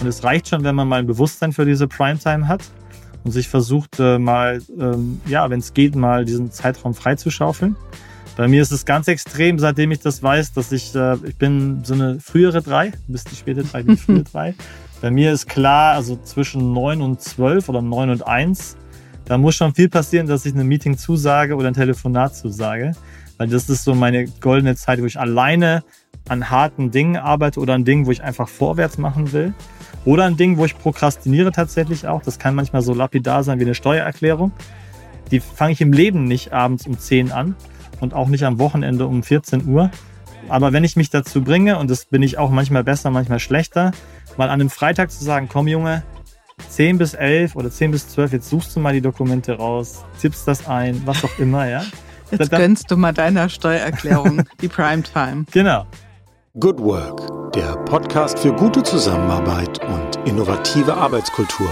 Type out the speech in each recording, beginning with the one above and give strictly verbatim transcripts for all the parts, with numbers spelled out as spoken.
Und es reicht schon, wenn man mal ein Bewusstsein für diese Primetime hat und sich versucht, äh, mal, ähm, ja, wenn es geht, mal diesen Zeitraum freizuschaufeln. Bei mir ist es ganz extrem, seitdem ich das weiß, dass ich, äh, ich bin so eine frühere drei, bis die späte drei, die frühe drei. Bei mir ist klar, also zwischen neun und zwölf oder neun und eins, da muss schon viel passieren, dass ich ein Meeting zusage oder ein Telefonat zusage. Weil das ist so meine goldene Zeit, wo ich alleine an harten Dingen arbeite oder an Dingen, wo ich einfach vorwärts machen will. Oder an Dingen, wo ich prokrastiniere tatsächlich auch. Das kann manchmal so lapidar sein wie eine Steuererklärung. Die fange ich im Leben nicht abends um zehn an und auch nicht am Wochenende um vierzehn Uhr. Aber wenn ich mich dazu bringe, und das bin ich auch manchmal besser, manchmal schlechter, mal an einem Freitag zu sagen, komm Junge, zehn bis elf oder zehn bis zwölf, jetzt suchst du mal die Dokumente raus, tippst das ein, was auch immer, ja. Jetzt gönnst du mal deiner Steuererklärung die Primetime. Genau. Good Work, der Podcast für gute Zusammenarbeit und innovative Arbeitskultur.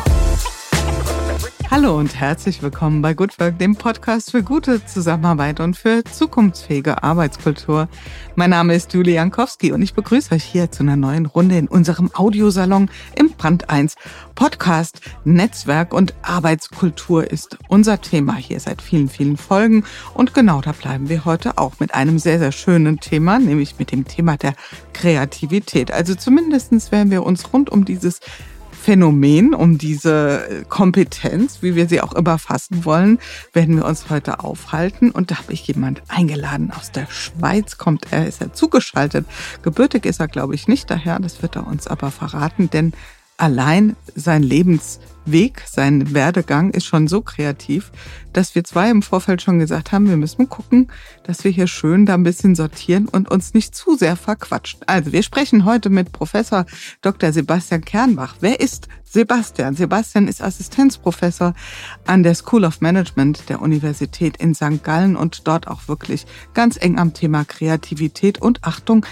Hallo und herzlich willkommen bei Good Work, dem Podcast für gute Zusammenarbeit und für zukunftsfähige Arbeitskultur. Mein Name ist Julie Jankowski und ich begrüße euch hier zu einer neuen Runde in unserem Audiosalon im Brand eins. Podcast, Netzwerk und Arbeitskultur ist unser Thema hier seit vielen, vielen Folgen. Und genau da bleiben wir heute auch mit einem sehr, sehr schönen Thema, nämlich mit dem Thema der Kreativität. Also zumindest werden wir uns rund um dieses Phänomen, um diese Kompetenz, wie wir sie auch immer fassen wollen, werden wir uns heute aufhalten. Und da habe ich jemand eingeladen aus der Schweiz, kommt er, ist er zugeschaltet. Gebürtig ist er, glaube ich, nicht daher, das wird er uns aber verraten, denn allein sein Lebensweg, sein Werdegang ist schon so kreativ, dass wir zwei im Vorfeld schon gesagt haben, wir müssen gucken, dass wir hier schön da ein bisschen sortieren und uns nicht zu sehr verquatschen. Also wir sprechen heute mit Professor Doktor Sebastian Kernbach. Wer ist Sebastian? Sebastian ist Assistenzprofessor an der School of Management der Universität in Sankt Gallen und dort auch wirklich ganz eng am Thema Kreativität und Achtung,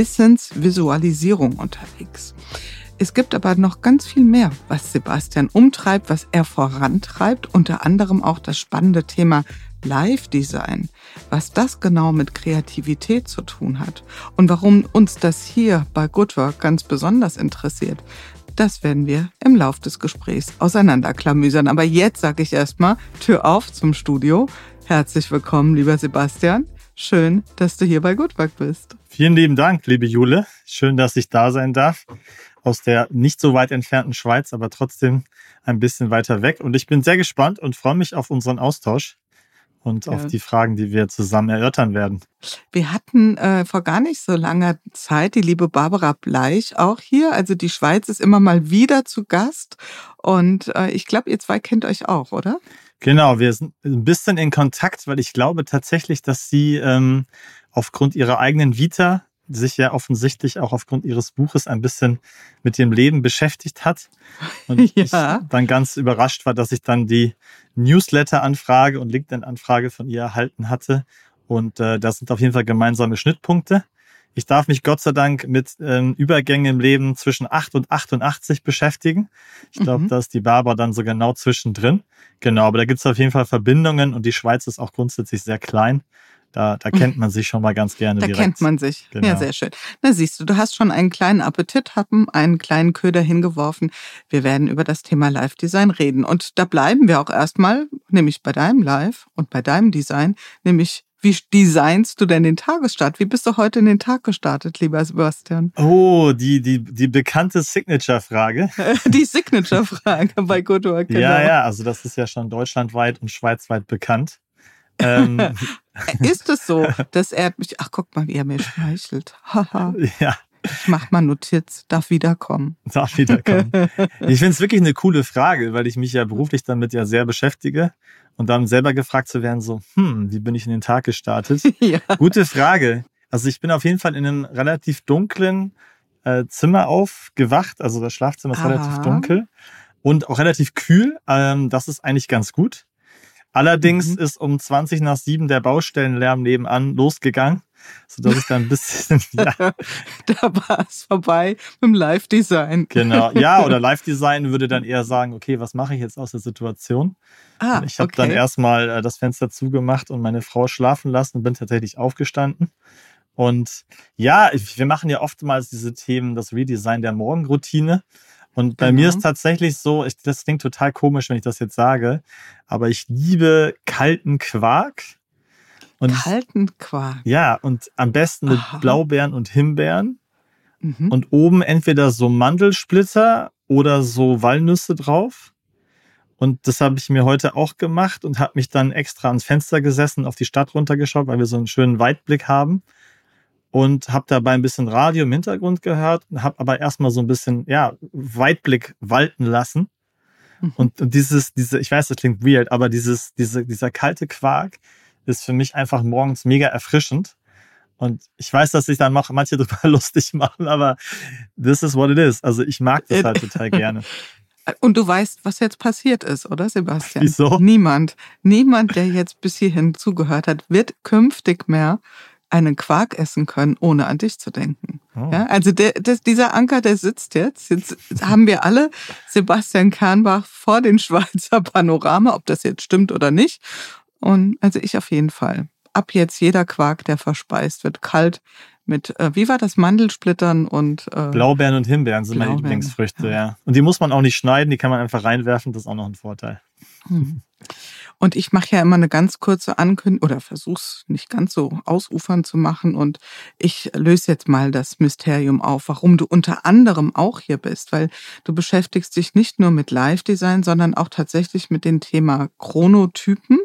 Wissensvisualisierung unterwegs. Es gibt aber noch ganz viel mehr, was Sebastian umtreibt, was er vorantreibt, unter anderem auch das spannende Thema Live-Design, was das genau mit Kreativität zu tun hat und warum uns das hier bei Good Work ganz besonders interessiert. Das werden wir im Lauf des Gesprächs auseinanderklamüsern. Aber jetzt sage ich erstmal Tür auf zum Studio. Herzlich willkommen, lieber Sebastian. Schön, dass du hier bei Good Work bist. Vielen lieben Dank, liebe Jule. Schön, dass ich da sein darf. Aus der nicht so weit entfernten Schweiz, aber trotzdem ein bisschen weiter weg. Und ich bin sehr gespannt und freue mich auf unseren Austausch und ja. auf die Fragen, die wir zusammen erörtern werden. Wir hatten äh, vor gar nicht so langer Zeit die liebe Barbara Bleich auch hier. Also die Schweiz ist immer mal wieder zu Gast. Und äh, ich glaube, ihr zwei kennt euch auch, oder? Genau, wir sind ein bisschen in Kontakt, weil ich glaube tatsächlich, dass sie ähm, aufgrund ihrer eigenen Vita sich ja offensichtlich auch aufgrund ihres Buches ein bisschen mit dem Leben beschäftigt hat. Und ja. ich dann ganz überrascht war, dass ich dann die Newsletter-Anfrage und LinkedIn-Anfrage von ihr erhalten hatte. Und äh, das sind auf jeden Fall gemeinsame Schnittpunkte. Ich darf mich Gott sei Dank mit ähm, Übergängen im Leben zwischen acht und achtundachtzig beschäftigen. Ich glaube, mhm. da ist die Barbara dann so genau zwischendrin. Genau, aber da gibt es auf jeden Fall Verbindungen und die Schweiz ist auch grundsätzlich sehr klein. Da, da kennt man sich schon mal ganz gerne da direkt. Da kennt man sich. Genau. Ja, sehr schön. Na siehst du, du hast schon einen kleinen Appetithappen, einen kleinen Köder hingeworfen. Wir werden über das Thema Live-Design reden. Und da bleiben wir auch erstmal, nämlich bei deinem Live und bei deinem Design, nämlich wie designst du denn den Tagesstart? Wie bist du heute in den Tag gestartet, lieber Sebastian? Oh, die, die, die bekannte Signature-Frage. Die Signature-Frage bei Good Work, genau. Ja, ja, also das ist ja schon deutschlandweit und schweizweit bekannt. ähm, ist es so, dass er mich, ach guck mal, wie er mir schmeichelt. Haha. Ja. Ich mach mal Notiz, darf wiederkommen. Darf wiederkommen. Ich finde es wirklich eine coole Frage, weil ich mich ja beruflich damit ja sehr beschäftige und dann selber gefragt zu werden, so, hm, wie bin ich in den Tag gestartet? Ja. Gute Frage. Also ich bin auf jeden Fall in einem relativ dunklen äh, Zimmer aufgewacht, also das Schlafzimmer ist Aha. relativ dunkel und auch relativ kühl. Ähm, das ist eigentlich ganz gut. Allerdings mhm. ist um zwanzig nach sieben der Baustellenlärm nebenan losgegangen, sodass ich dann ein bisschen... ja. Da war es vorbei mit dem Live-Design. Genau, ja, oder Live-Design würde dann eher sagen, okay, was mache ich jetzt aus der Situation? Ah, ich habe okay. dann erstmal das Fenster zugemacht und meine Frau schlafen lassen und bin tatsächlich aufgestanden. Und ja, wir machen ja oftmals diese Themen, das Redesign der Morgenroutine. Und bei Genau. mir ist tatsächlich so, ich, das klingt total komisch, wenn ich das jetzt sage, aber ich liebe kalten Quark. Und Kalten Quark. ja, und am besten mit Aha. Blaubeeren und Himbeeren. Mhm. Und oben entweder so Mandelsplitter oder so Walnüsse drauf. Und das habe ich mir heute auch gemacht und habe mich dann extra ans Fenster gesessen, auf die Stadt runtergeschaut, weil wir so einen schönen Weitblick haben. Und habe dabei ein bisschen Radio im Hintergrund gehört, habe aber erstmal so ein bisschen ja Weitblick walten lassen. Mhm. Und, und dieses, diese, ich weiß, das klingt weird, aber dieses, diese, dieser kalte Quark ist für mich einfach morgens mega erfrischend. Und ich weiß, dass sich dann mach, manche drüber lustig machen, aber this is what it is. Also ich mag das halt total gerne. Und du weißt, was jetzt passiert ist, oder Sebastian? Wieso? Niemand, niemand, der jetzt bis hierhin zugehört hat, wird künftig mehr einen Quark essen können, ohne an dich zu denken. Oh. Ja, also der, das, dieser Anker, der sitzt jetzt. Jetzt haben wir alle Sebastian Kernbach vor den Schweizer Panorama, ob das jetzt stimmt oder nicht. Und also ich auf jeden Fall. Ab jetzt jeder Quark, der verspeist wird, kalt mit, äh, wie war das, Mandelsplittern und äh, Blaubeeren und Himbeeren sind meine Blaubeeren, Lieblingsfrüchte, ja. ja. Und die muss man auch nicht schneiden, die kann man einfach reinwerfen, das ist auch noch ein Vorteil. Hm. Und ich mache ja immer eine ganz kurze Ankündigung oder versuch's nicht ganz so ausufernd zu machen und ich löse jetzt mal das Mysterium auf, warum du unter anderem auch hier bist, weil du beschäftigst dich nicht nur mit Live-Design, sondern auch tatsächlich mit dem Thema Chronotypen.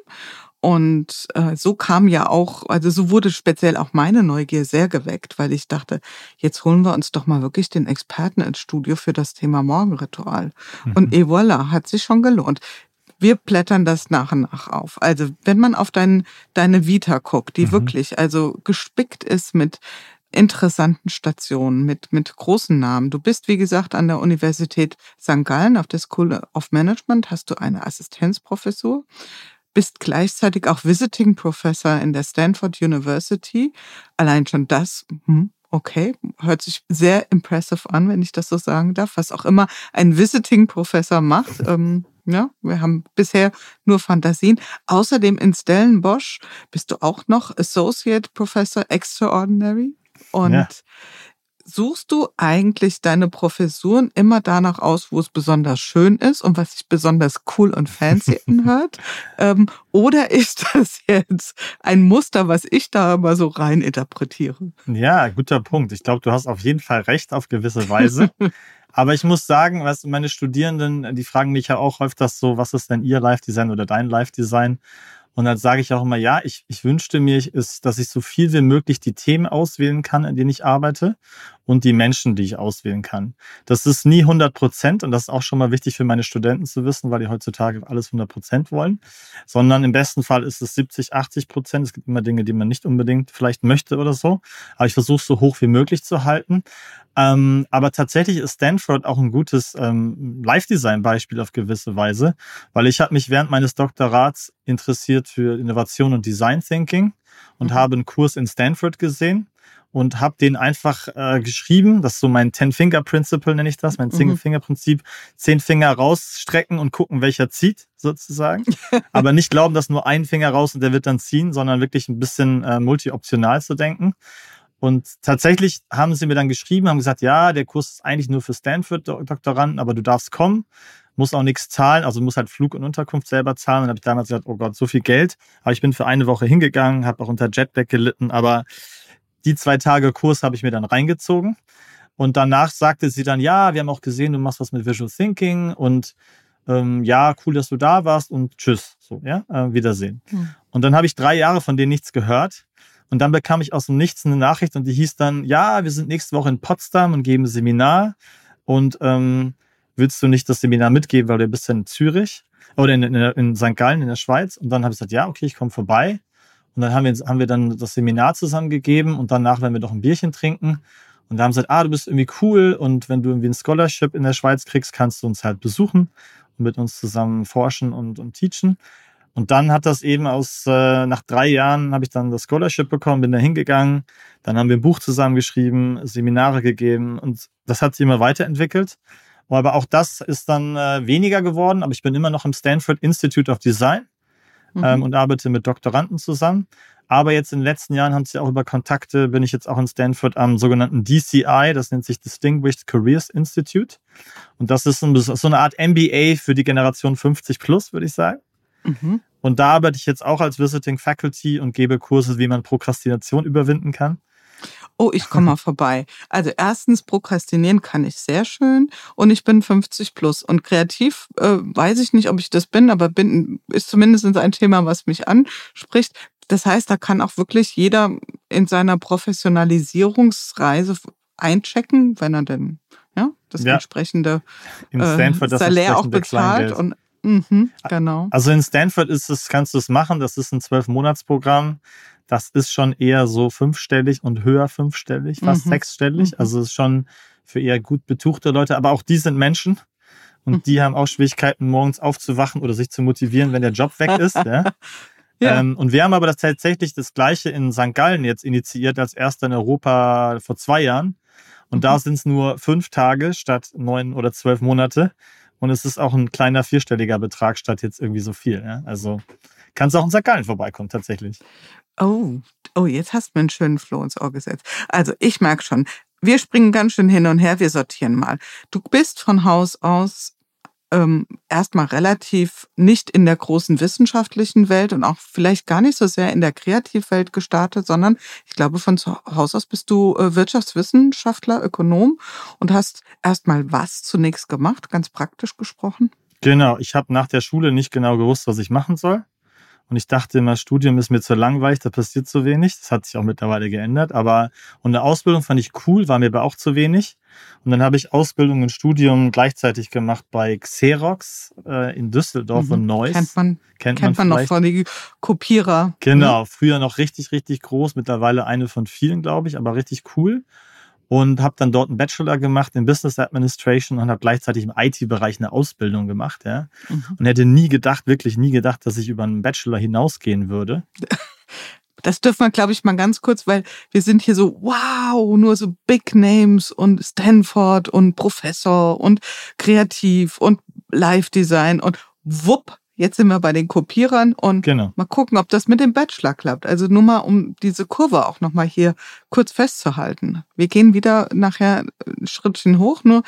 Und äh, so kam ja auch, also so wurde speziell auch meine Neugier sehr geweckt, weil ich dachte, jetzt holen wir uns doch mal wirklich den Experten ins Studio für das Thema Morgenritual. Mhm. Und et voilà, hat sich schon gelohnt. Wir blättern das nach und nach auf. Also wenn man auf dein, deine Vita guckt, die mhm. wirklich also gespickt ist mit interessanten Stationen, mit, mit großen Namen. Du bist, wie gesagt, an der Universität Sankt Gallen auf der School of Management, hast du eine Assistenzprofessur, bist gleichzeitig auch Visiting Professor in der Stanford University. Allein schon das, hm, okay, hört sich sehr impressive an, wenn ich das so sagen darf, was auch immer ein Visiting Professor macht. Ähm, ja, wir haben bisher nur Fantasien. Außerdem in Stellenbosch bist du auch noch Associate Professor Extraordinary. Und ja. Suchst du eigentlich deine Professuren immer danach aus, wo es besonders schön ist und was sich besonders cool und fancy anhört? ähm, oder ist das jetzt ein Muster, was ich da mal so rein interpretiere? Ja, guter Punkt. Ich glaube, du hast auf jeden Fall recht auf gewisse Weise. Aber ich muss sagen, was meine Studierenden, die fragen mich ja auch öfters so, was ist denn ihr Live-Design oder dein Live-Design? Und dann sage ich auch immer, ja, ich, ich wünschte mir, ist, dass ich so viel wie möglich die Themen auswählen kann, in denen ich arbeite und die Menschen, die ich auswählen kann. Das ist nie hundert Prozent und das ist auch schon mal wichtig für meine Studenten zu wissen, weil die heutzutage alles hundert Prozent wollen, sondern im besten Fall ist es siebzig, achtzig Prozent. Es gibt immer Dinge, die man nicht unbedingt vielleicht möchte oder so, aber ich versuche es so hoch wie möglich zu halten. Ähm, aber tatsächlich ist Stanford auch ein gutes ähm, Live-Design-Beispiel auf gewisse Weise, weil ich habe mich während meines Doktorats interessiert für Innovation und Design Thinking und mhm. habe einen Kurs in Stanford gesehen und habe den einfach äh, geschrieben. Das ist so mein Ten-Finger-Principle, nenne ich das, mein Zehn-Finger-Prinzip. Zehn Finger rausstrecken und gucken, welcher zieht, sozusagen. Aber nicht glauben, dass nur ein Finger raus und der wird dann ziehen, sondern wirklich ein bisschen äh, multi-optional zu denken. Und tatsächlich haben sie mir dann geschrieben, haben gesagt, ja, der Kurs ist eigentlich nur für Stanford-Doktoranden, aber du darfst kommen, musst auch nichts zahlen, also musst halt Flug und Unterkunft selber zahlen. Und dann habe ich damals gesagt, oh Gott, so viel Geld. Aber ich bin für eine Woche hingegangen, habe auch unter Jetlag gelitten, aber die zwei Tage Kurs habe ich mir dann reingezogen. Und danach sagte sie dann, ja, wir haben auch gesehen, du machst was mit Visual Thinking und ähm, ja, cool, dass du da warst und tschüss, so, ja, äh, Wiedersehen. Hm. Und dann habe ich drei Jahre von denen nichts gehört. Und dann bekam ich aus dem Nichts eine Nachricht und die hieß dann, ja, wir sind nächste Woche in Potsdam und geben ein Seminar und ähm, willst du nicht das Seminar mitgeben, weil du bist ja in Zürich oder in, in, in Sankt Gallen in der Schweiz? Und dann habe ich gesagt, ja, okay, ich komme vorbei. Und dann haben wir, haben wir dann das Seminar zusammengegeben und danach werden wir doch ein Bierchen trinken. Und da haben sie gesagt, ah, du bist irgendwie cool und wenn du irgendwie ein Scholarship in der Schweiz kriegst, kannst du uns halt besuchen und mit uns zusammen forschen und, und teachen. Und dann hat das eben aus, äh, nach drei Jahren habe ich dann das Scholarship bekommen, bin da hingegangen. Dann haben wir ein Buch zusammengeschrieben, Seminare gegeben und das hat sich immer weiterentwickelt. Aber auch das ist dann äh, weniger geworden, aber ich bin immer noch im Stanford Institute of Design. mhm. ähm, und arbeite mit Doktoranden zusammen. Aber jetzt in den letzten Jahren haben sie auch über Kontakte, bin ich jetzt auch in Stanford am sogenannten D C I, das nennt sich Distinguished Careers Institute. Und das ist so eine Art M B A für die Generation fünfzig plus, würde ich sagen. Mhm. Und da arbeite ich jetzt auch als Visiting Faculty und gebe Kurse, wie man Prokrastination überwinden kann. Oh, ich komme mal vorbei. Also erstens, prokrastinieren kann ich sehr schön und ich bin fünfzig plus. Und kreativ äh, weiß ich nicht, ob ich das bin, aber bin ist zumindest ein Thema, was mich anspricht. Das heißt, da kann auch wirklich jeder in seiner Professionalisierungsreise einchecken, wenn er denn ja, das ja. entsprechende in Stanford äh, Salär auch bezahlt. Und, mh, genau. Also in Stanford ist es, kannst du es machen, das ist ein zwölf-Monats-Programm. Das ist schon eher so fünfstellig und höher fünfstellig, fast mhm. sechsstellig. Mhm. Also es ist schon für eher gut betuchte Leute. Aber auch die sind Menschen und mhm. die haben auch Schwierigkeiten, morgens aufzuwachen oder sich zu motivieren, wenn der Job weg ist. Ja. Ja. Ähm, und wir haben aber das tatsächlich das Gleiche in Sankt Gallen jetzt initiiert als erster in Europa vor zwei Jahren. Und mhm. da sind es nur fünf Tage statt neun oder zwölf Monate. Und es ist auch ein kleiner vierstelliger Betrag statt jetzt irgendwie so viel. Ja. Also kannst du auch in Sankt Gallen vorbeikommen tatsächlich. Oh, oh, jetzt hast du mir einen schönen Floh ins Ohr gesetzt. Also ich merke schon, wir springen ganz schön hin und her, wir sortieren mal. Du bist von Haus aus ähm, erstmal relativ nicht in der großen wissenschaftlichen Welt und auch vielleicht gar nicht so sehr in der Kreativwelt gestartet, sondern ich glaube, von Haus aus bist du äh, Wirtschaftswissenschaftler, Ökonom und hast erstmal was zunächst gemacht, ganz praktisch gesprochen? Genau, ich habe nach der Schule nicht genau gewusst, was ich machen soll. Und ich dachte immer, Studium ist mir zu langweilig, da passiert zu wenig. Das hat sich auch mittlerweile geändert. Aber und eine Ausbildung fand ich cool, war mir aber auch zu wenig. Und dann habe ich Ausbildung und Studium gleichzeitig gemacht bei Xerox äh, in Düsseldorf mhm. und Neuss. Kennt man, kennt, kennt man, man noch von den Kopierer. Genau, ne? Früher noch richtig, richtig groß. Mittlerweile eine von vielen, glaube ich, aber richtig cool. Und habe dann dort einen Bachelor gemacht in Business Administration und habe gleichzeitig im I T-Bereich eine Ausbildung gemacht. Ja. Mhm. Und hätte nie gedacht, wirklich nie gedacht, dass ich über einen Bachelor hinausgehen würde. Das dürfen wir, glaube ich, mal ganz kurz, weil wir sind hier so, wow, nur so Big Names und Stanford und Professor und Kreativ und Live-Design und wupp. Jetzt sind wir bei den Kopierern und genau. Mal gucken, ob das mit dem Bachelor klappt. Also nur mal, um diese Kurve auch nochmal hier kurz festzuhalten. Wir gehen wieder nachher ein Schrittchen hoch, nur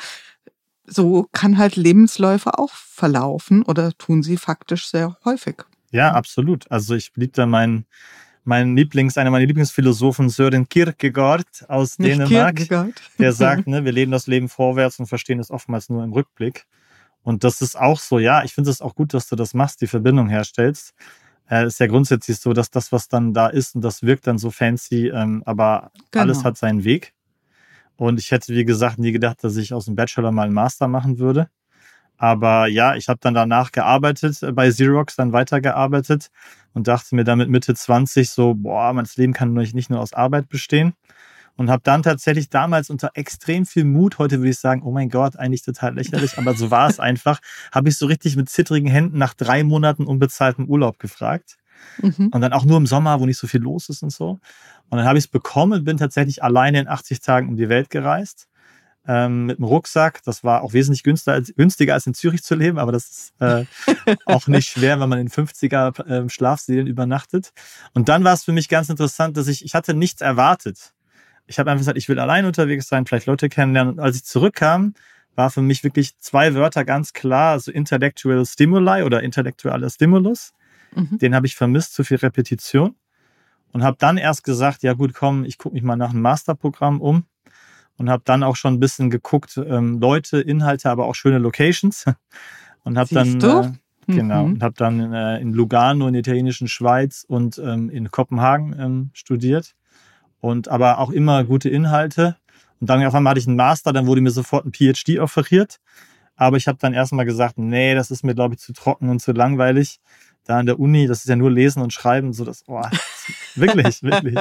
so kann halt Lebensläufe auch verlaufen oder tun sie faktisch sehr häufig. Ja, absolut. Also ich blieb da mein, mein Lieblings, einer meiner Lieblingsphilosophen, Søren Kierkegaard aus Nicht Dänemark, Kierkegaard. Der sagt, ne, wir leben das Leben vorwärts und verstehen es oftmals nur im Rückblick. Und das ist auch so, ja, ich finde es auch gut, dass du das machst, die Verbindung herstellst. Es äh, ist ja grundsätzlich so, dass das, was dann da ist und das wirkt dann so fancy, ähm, aber genau. Alles hat seinen Weg. Und ich hätte, wie gesagt, nie gedacht, dass ich aus dem Bachelor mal einen Master machen würde. Aber ja, ich habe dann danach gearbeitet, bei Xerox dann weitergearbeitet und dachte mir dann mit Mitte zwanzig so, boah, mein Leben kann nicht nur aus Arbeit bestehen. Und habe dann tatsächlich damals unter extrem viel Mut, heute würde ich sagen, oh mein Gott, eigentlich total lächerlich, aber so war es einfach, habe ich so richtig mit zittrigen Händen nach drei Monaten unbezahltem Urlaub gefragt. Mhm. Und dann auch nur im Sommer, wo nicht so viel los ist und so. Und dann habe ich es bekommen und bin tatsächlich alleine in achtzig Tagen um die Welt gereist. Ähm, mit einem Rucksack. Das war auch wesentlich günstiger als, günstiger als in Zürich zu leben, aber das ist äh, auch nicht schwer, wenn man in fünfziger äh, Schlafsälen übernachtet. Und dann war es für mich ganz interessant, dass ich, ich hatte nichts erwartet. Ich habe einfach gesagt, ich will allein unterwegs sein, vielleicht Leute kennenlernen. Und als ich zurückkam, war für mich wirklich zwei Wörter ganz klar, also Intellectual Stimuli oder intellektueller Stimulus. Mhm. Den habe ich vermisst, zu viel Repetition. Und habe dann erst gesagt, ja gut, komm, ich gucke mich mal nach einem Masterprogramm um. Und habe dann auch schon ein bisschen geguckt, ähm, Leute, Inhalte, aber auch schöne Locations. Und habe dann, äh, genau, mhm. und habe dann äh, in Lugano in der italienischen Schweiz und ähm, in Kopenhagen ähm, studiert. Und aber auch immer gute Inhalte. Und dann auf einmal hatte ich einen Master, dann wurde mir sofort ein P H D offeriert. Aber ich habe dann erstmal gesagt, nee, das ist mir, glaube ich, zu trocken und zu langweilig. Da an der Uni, das ist ja nur Lesen und Schreiben, so das, oh, wirklich, wirklich.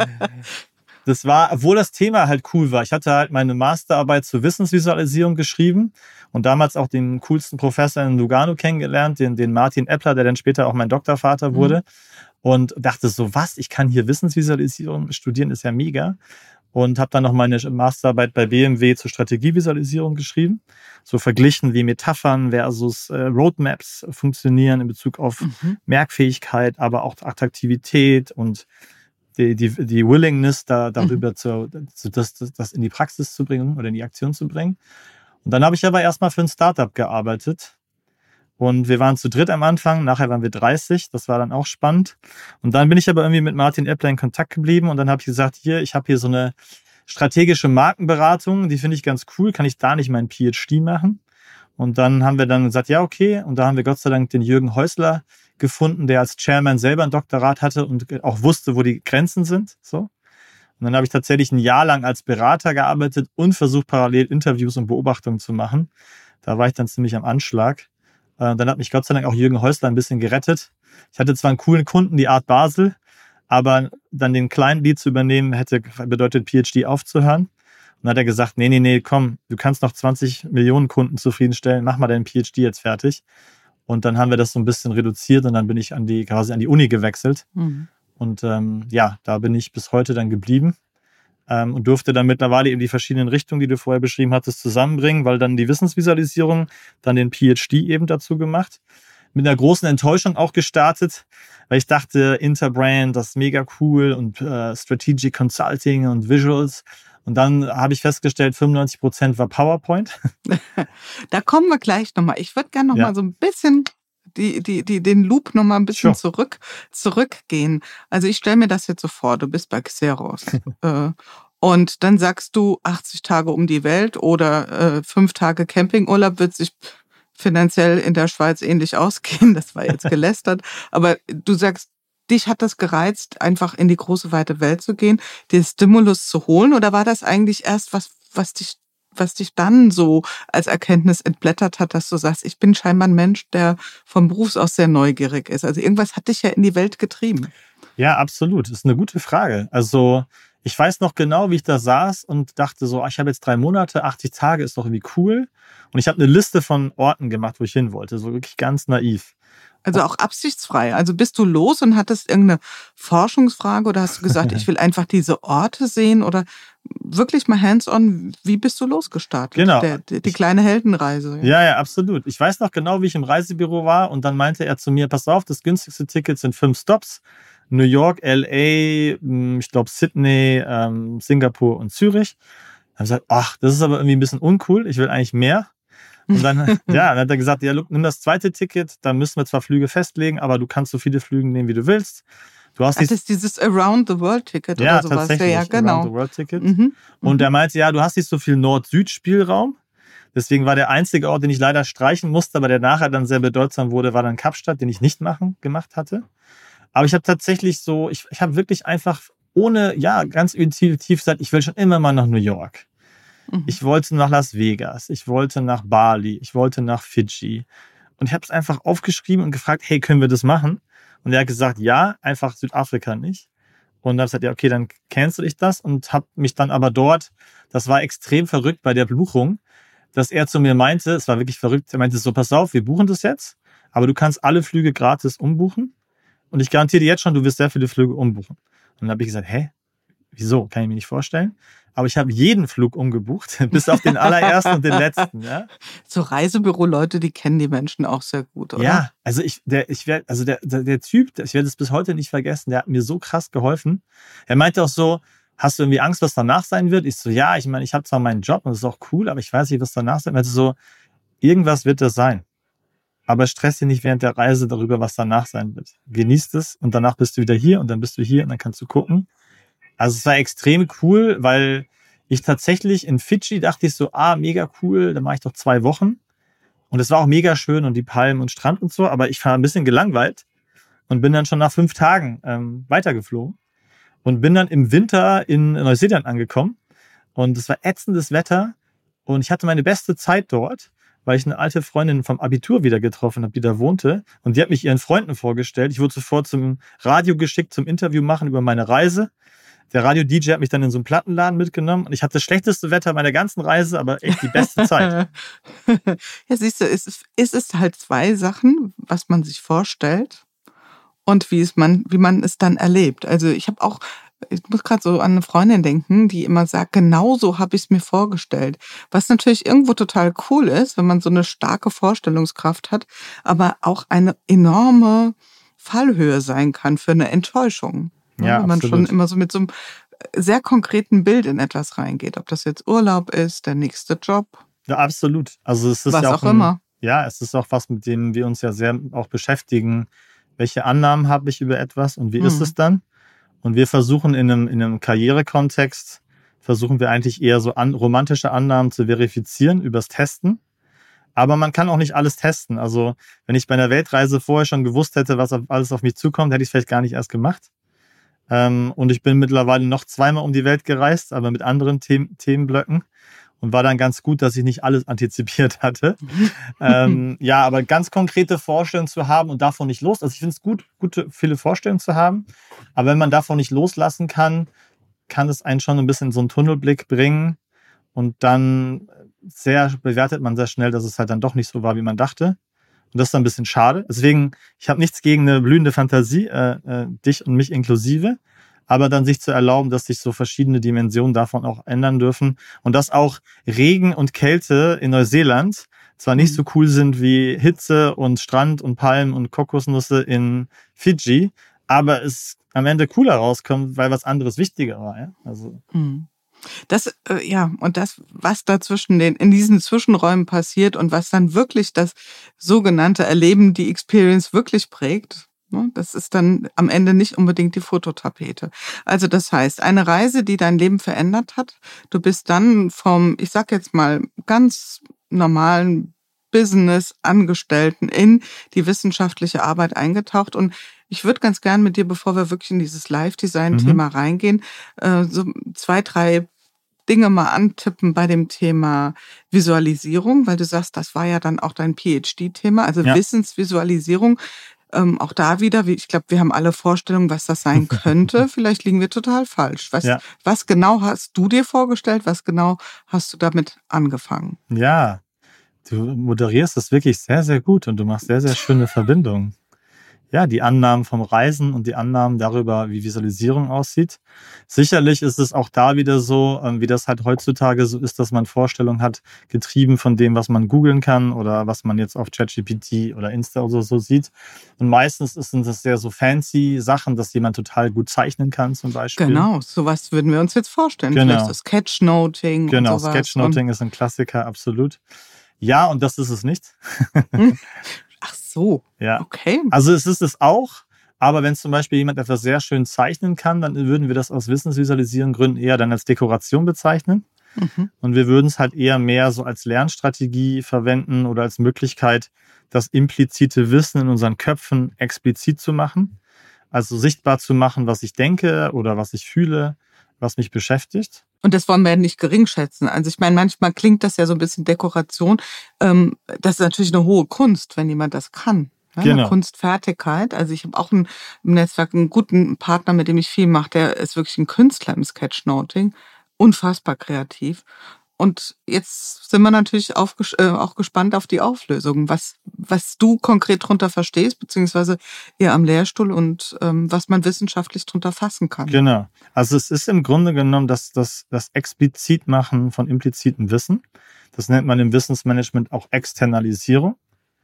Das war, obwohl das Thema halt cool war. Ich hatte halt meine Masterarbeit zur Wissensvisualisierung geschrieben und damals auch den coolsten Professor in Lugano kennengelernt, den, den Martin Eppler, der dann später auch mein Doktorvater wurde. Mhm. Und dachte so, was, ich kann hier Wissensvisualisierung studieren, ist ja mega. und habe dann noch meine Masterarbeit bei B M W zur Strategievisualisierung geschrieben. So verglichen, wie Metaphern versus äh, Roadmaps funktionieren in Bezug auf mhm. Merkfähigkeit, aber auch Attraktivität und die, die, die Willingness, da, darüber mhm. zu, zu das, das, das in die Praxis zu bringen oder in die Aktion zu bringen. Und dann habe ich aber erstmal für ein Startup gearbeitet. Und wir waren zu dritt am Anfang, nachher waren wir dreißig, das war dann auch spannend. Und dann bin ich aber irgendwie mit Martin Eppler in Kontakt geblieben und dann habe ich gesagt, hier, ich habe hier so eine strategische Markenberatung, die finde ich ganz cool, kann ich da nicht meinen P H D machen? Und dann haben wir dann gesagt, ja, okay. Und da haben wir Gott sei Dank den Jürgen Häusler gefunden, der als Chairman selber ein Doktorat hatte und auch wusste, wo die Grenzen sind. So. Und dann habe ich tatsächlich ein Jahr lang als Berater gearbeitet und versucht, parallel Interviews und Beobachtungen zu machen. Da war ich dann ziemlich am Anschlag. Dann hat mich Gott sei Dank auch Jürgen Häusler ein bisschen gerettet. Ich hatte zwar einen coolen Kunden, die Art Basel, aber dann den kleinen Lead zu übernehmen, hätte bedeutet, P H D aufzuhören. Und dann hat er gesagt, nee, nee, nee, komm, du kannst noch zwanzig Millionen Kunden zufriedenstellen, mach mal deinen P H D jetzt fertig. Und dann haben wir das so ein bisschen reduziert und dann bin ich an die, quasi an die Uni gewechselt. Mhm. Und ähm, ja, da bin ich bis heute dann geblieben. Und durfte dann mittlerweile eben die verschiedenen Richtungen, die du vorher beschrieben hattest, zusammenbringen, weil dann die Wissensvisualisierung, dann den P H D eben dazu gemacht. Mit einer großen Enttäuschung auch gestartet, weil ich dachte, Interbrand, das ist mega cool und äh, Strategic Consulting und Visuals. Und dann habe ich festgestellt, fünfundneunzig Prozent war PowerPoint. Da kommen wir gleich nochmal. Ich würde gerne nochmal ja. so ein bisschen die, die, die, den Loop nochmal ein bisschen sure. zurück, zurückgehen. Also ich stelle mir das jetzt so vor, du bist bei Xerox äh, und dann sagst du achtzig Tage um die Welt oder äh, fünf Tage Campingurlaub wird sich finanziell in der Schweiz ähnlich ausgehen. Das war jetzt gelästert. Aber du sagst, dich hat das gereizt, einfach in die große, weite Welt zu gehen, den Stimulus zu holen? Oder war das eigentlich erst was, was dich was dich dann so als Erkenntnis entblättert hat, dass du sagst, ich bin scheinbar ein Mensch, der vom Beruf aus sehr neugierig ist. Also irgendwas hat dich ja in die Welt getrieben. Ja, absolut. Das ist eine gute Frage. Also ich weiß noch genau, wie ich da saß und dachte so, ich habe jetzt drei Monate, achtzig Tage ist doch irgendwie cool. Und ich habe eine Liste von Orten gemacht, wo ich hin wollte. So wirklich ganz naiv. Also auch absichtsfrei. Also bist du los und hattest irgendeine Forschungsfrage oder hast du gesagt, ich will einfach diese Orte sehen oder wirklich mal hands-on, wie bist du losgestartet? Genau. Der, die, die kleine Heldenreise. Ja. ja, ja, absolut. Ich weiß noch genau, wie ich im Reisebüro war und dann meinte er zu mir, pass auf, das günstigste Ticket sind fünf Stops. New York, L A, ich glaube Sydney, ähm, Singapur und Zürich. Dann habe ich gesagt, ach, das ist aber irgendwie ein bisschen uncool, ich will eigentlich mehr. Und dann, ja, dann hat er gesagt, ja, nimm das zweite Ticket, dann müssen wir zwar Flüge festlegen, aber du kannst so viele Flüge nehmen, wie du willst. Du hast Ach, das ist dieses Around-the-World-Ticket ja, oder sowas. Tatsächlich, ja, genau. Around-the-World-Ticket. Mhm. Und er meinte, ja, du hast nicht so viel Nord-Süd-Spielraum. Deswegen war der einzige Ort, den ich leider streichen musste, aber der nachher dann sehr bedeutsam wurde, war dann Kapstadt, den ich nicht machen, gemacht hatte. Aber ich habe tatsächlich so, ich, ich habe wirklich einfach ohne, ja, ganz intuitiv gesagt, ich will schon immer mal nach New York. Mhm. Ich wollte nach Las Vegas, ich wollte nach Bali, ich wollte nach Fidschi. Und ich habe es einfach aufgeschrieben und gefragt, hey, können wir das machen? Und er hat gesagt, ja, einfach Südafrika nicht. Und dann habe ich gesagt, ja, okay, dann cancel ich das und habe mich dann aber dort, das war extrem verrückt bei der Buchung, dass er zu mir meinte, es war wirklich verrückt, er meinte so, pass auf, wir buchen das jetzt, aber du kannst alle Flüge gratis umbuchen und ich garantiere dir jetzt schon, du wirst sehr viele Flüge umbuchen. Und dann habe ich gesagt, hä, wieso, kann ich mir nicht vorstellen. Aber ich habe jeden Flug umgebucht, bis auf den allerersten und den letzten. Ja? So Reisebüro-Leute, die kennen die Menschen auch sehr gut, oder? Ja, also ich, der, ich werde, also der, der, der Typ, ich werde es bis heute nicht vergessen, der hat mir so krass geholfen. Er meinte auch so, hast du irgendwie Angst, was danach sein wird? Ich so, ja, ich meine, ich habe zwar meinen Job und das ist auch cool, aber ich weiß nicht, was danach sein wird. Also so, irgendwas wird das sein. Aber stress dich nicht während der Reise darüber, was danach sein wird. Genießt es und danach bist du wieder hier und dann bist du hier und dann kannst du gucken. Also es war extrem cool, weil ich tatsächlich in Fidschi dachte ich so, ah, mega cool, da mache ich doch zwei Wochen. Und es war auch mega schön und die Palmen und Strand und so, aber ich war ein bisschen gelangweilt und bin dann schon nach fünf Tagen ähm, weitergeflogen und bin dann im Winter in Neuseeland angekommen und es war ätzendes Wetter und ich hatte meine beste Zeit dort, weil ich eine alte Freundin vom Abitur wieder getroffen habe, die da wohnte und die hat mich ihren Freunden vorgestellt. Ich wurde sofort zum Radio geschickt, zum Interview machen über meine Reise. Der Radio-D J hat mich dann in so einen Plattenladen mitgenommen und ich hatte das schlechteste Wetter meiner ganzen Reise, aber echt die beste Zeit. Ja, siehst du, es ist, es ist halt zwei Sachen, was man sich vorstellt und wie es man, wie man es dann erlebt. Also ich habe auch Ich muss gerade so an eine Freundin denken, die immer sagt, genau so habe ich es mir vorgestellt. Was natürlich irgendwo total cool ist, wenn man so eine starke Vorstellungskraft hat, aber auch eine enorme Fallhöhe sein kann für eine Enttäuschung. Ja, wenn man absolut. schon immer so mit so einem sehr konkreten Bild in etwas reingeht. Ob das jetzt Urlaub ist, der nächste Job. Ja, absolut. Also es ist Was ja auch auch ein, immer. Ja, es ist auch was, mit dem wir uns ja sehr auch beschäftigen. Welche Annahmen habe ich über etwas und wie ist Mhm. es dann? Und wir versuchen in einem, in einem Karrierekontext, versuchen wir eigentlich eher so an, romantische Annahmen zu verifizieren übers Testen. Aber man kann auch nicht alles testen. Also wenn ich bei einer Weltreise vorher schon gewusst hätte, was auf, alles auf mich zukommt, hätte ich es vielleicht gar nicht erst gemacht. Ähm, und ich bin mittlerweile noch zweimal um die Welt gereist, aber mit anderen Themen, Themenblöcken. Und war dann ganz gut, dass ich nicht alles antizipiert hatte. ähm, ja, aber ganz konkrete Vorstellungen zu haben und davon nicht los. Also ich finde es gut, gute, viele Vorstellungen zu haben. Aber wenn man davon nicht loslassen kann, kann es einen schon ein bisschen in so einen Tunnelblick bringen. Und dann sehr bewertet man sehr schnell, dass es halt dann doch nicht so war, wie man dachte. Und das ist dann ein bisschen schade. Deswegen, ich habe nichts gegen eine blühende Fantasie, äh, äh, dich und mich inklusive. Aber dann sich zu erlauben, dass sich so verschiedene Dimensionen davon auch ändern dürfen. Und dass auch Regen und Kälte in Neuseeland zwar nicht so cool sind wie Hitze und Strand und Palmen und Kokosnüsse in Fidschi, aber es am Ende cooler rauskommt, weil was anderes wichtiger war. Ja? Also Das, äh, ja, und das, was da zwischen den, in diesen Zwischenräumen passiert und was dann wirklich das sogenannte Erleben, die Experience wirklich prägt, ne, das ist dann am Ende nicht unbedingt die Fototapete. Also das heißt, eine Reise, die dein Leben verändert hat, du bist dann vom, ich sag jetzt mal, ganz normalen Business-Angestellten in die wissenschaftliche Arbeit eingetaucht. Und ich würde ganz gern mit dir, bevor wir wirklich in dieses Live-Design-Thema Mhm. reingehen, äh, so zwei, drei Dinge mal antippen bei dem Thema Visualisierung, weil du sagst, das war ja dann auch dein P H D-Thema, also Ja. Wissensvisualisierung. Ähm, auch da wieder, wie ich glaube, wir haben alle Vorstellungen, was das sein könnte. Vielleicht liegen wir total falsch. Was, Ja. was genau hast du dir vorgestellt? Was genau hast du damit angefangen? Ja, du moderierst das wirklich sehr, sehr gut und du machst sehr, sehr schöne Verbindungen. Ja, die Annahmen vom Reisen und die Annahmen darüber, wie Visualisierung aussieht. Sicherlich ist es auch da wieder so, wie das halt heutzutage so ist, dass man Vorstellungen hat, getrieben von dem, was man googeln kann oder was man jetzt auf ChatGPT oder Insta oder so sieht. Und meistens sind das sehr so fancy Sachen, dass jemand total gut zeichnen kann zum Beispiel. Genau, sowas würden wir uns jetzt vorstellen. Genau. Vielleicht so Sketchnoting Genau, und sowas. Sketchnoting ist ein Klassiker, absolut. Ja, und das ist es nicht. Ach so, Ja. okay. Also es ist es auch, aber wenn zum Beispiel jemand etwas sehr schön zeichnen kann, dann würden wir das aus Wissensvisualisieren Gründen eher dann als Dekoration bezeichnen. Mhm. Und wir würden es halt eher mehr so als Lernstrategie verwenden oder als Möglichkeit, das implizite Wissen in unseren Köpfen explizit zu machen. Also sichtbar zu machen, was ich denke oder was ich fühle, was mich beschäftigt. Und das wollen wir ja nicht gering schätzen. Also ich meine, manchmal klingt das ja so ein bisschen Dekoration. Ähm, das ist natürlich eine hohe Kunst, wenn jemand das kann. Ja, Genau. Eine Kunstfertigkeit. Also ich habe auch ein, im Netzwerk einen guten Partner, mit dem ich viel mache. Der ist wirklich ein Künstler im Sketchnoting. Unfassbar kreativ. Und jetzt sind wir natürlich aufges- äh, auch gespannt auf die Auflösung, was, was du konkret drunter verstehst, beziehungsweise ihr am Lehrstuhl und ähm, was man wissenschaftlich drunter fassen kann. Genau. Also es ist im Grunde genommen das, das, das Explizitmachen von implizitem Wissen. Das nennt man im Wissensmanagement auch Externalisierung.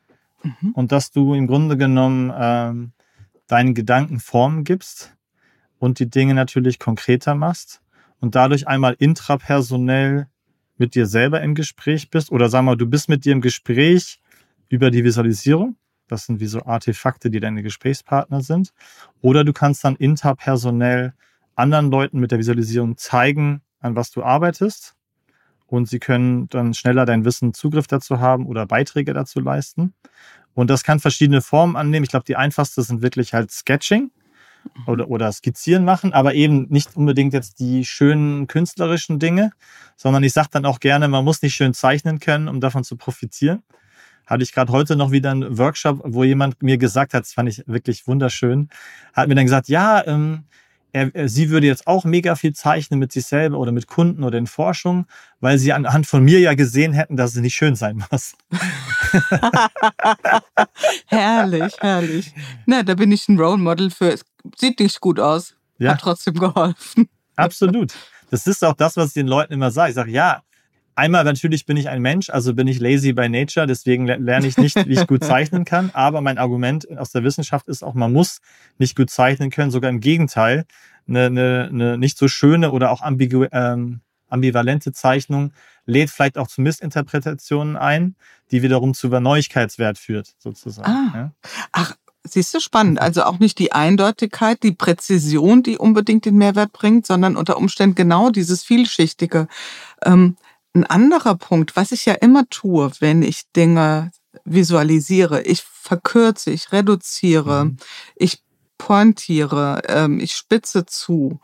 Mhm. Und dass du im Grunde genommen ähm, deinen Gedanken Form gibst und die Dinge natürlich konkreter machst und dadurch einmal intrapersonell mit dir selber im Gespräch bist oder sag mal, du bist mit dir im Gespräch über die Visualisierung. Das sind wie so Artefakte, die deine Gesprächspartner sind. Oder du kannst dann interpersonell anderen Leuten mit der Visualisierung zeigen, an was du arbeitest. Und sie können dann schneller dein Wissen Zugriff dazu haben oder Beiträge dazu leisten. Und das kann verschiedene Formen annehmen. Ich glaube, die einfachste sind wirklich halt Sketching oder, oder Skizzieren machen, aber eben nicht unbedingt jetzt die schönen künstlerischen Dinge, sondern ich sage dann auch gerne, man muss nicht schön zeichnen können, um davon zu profitieren. Hatte ich gerade heute noch wieder einen Workshop, wo jemand mir gesagt hat, das fand ich wirklich wunderschön, hat mir dann gesagt, ja, ähm, er, er, sie würde jetzt auch mega viel zeichnen mit sich selber oder mit Kunden oder in Forschung, weil sie anhand von mir ja gesehen hätten, dass es nicht schön sein muss. Herrlich, herrlich. Na, da bin ich ein Role Model für. Es sieht nicht gut aus. Ja. Hat trotzdem geholfen. Absolut. Das ist auch das, was ich den Leuten immer sage. Ich sage, ja, einmal natürlich bin ich ein Mensch, also bin ich lazy by nature, deswegen lerne ich nicht, wie ich gut zeichnen kann. Aber mein Argument aus der Wissenschaft ist auch, man muss nicht gut zeichnen können. Sogar im Gegenteil, eine, eine, eine nicht so schöne oder auch ambigu, ähm, ambivalente Zeichnung lädt vielleicht auch zu Missinterpretationen ein, die wiederum zu Neuigkeitswert führt, sozusagen. Ah. Ja. Ach, siehst du, spannend. Also auch nicht die Eindeutigkeit, die Präzision, die unbedingt den Mehrwert bringt, sondern unter Umständen genau dieses Vielschichtige. Ähm, ein anderer Punkt, was ich ja immer tue, wenn ich Dinge visualisiere, ich verkürze, ich reduziere, mhm. ich pointiere, ähm, ich spitze zu.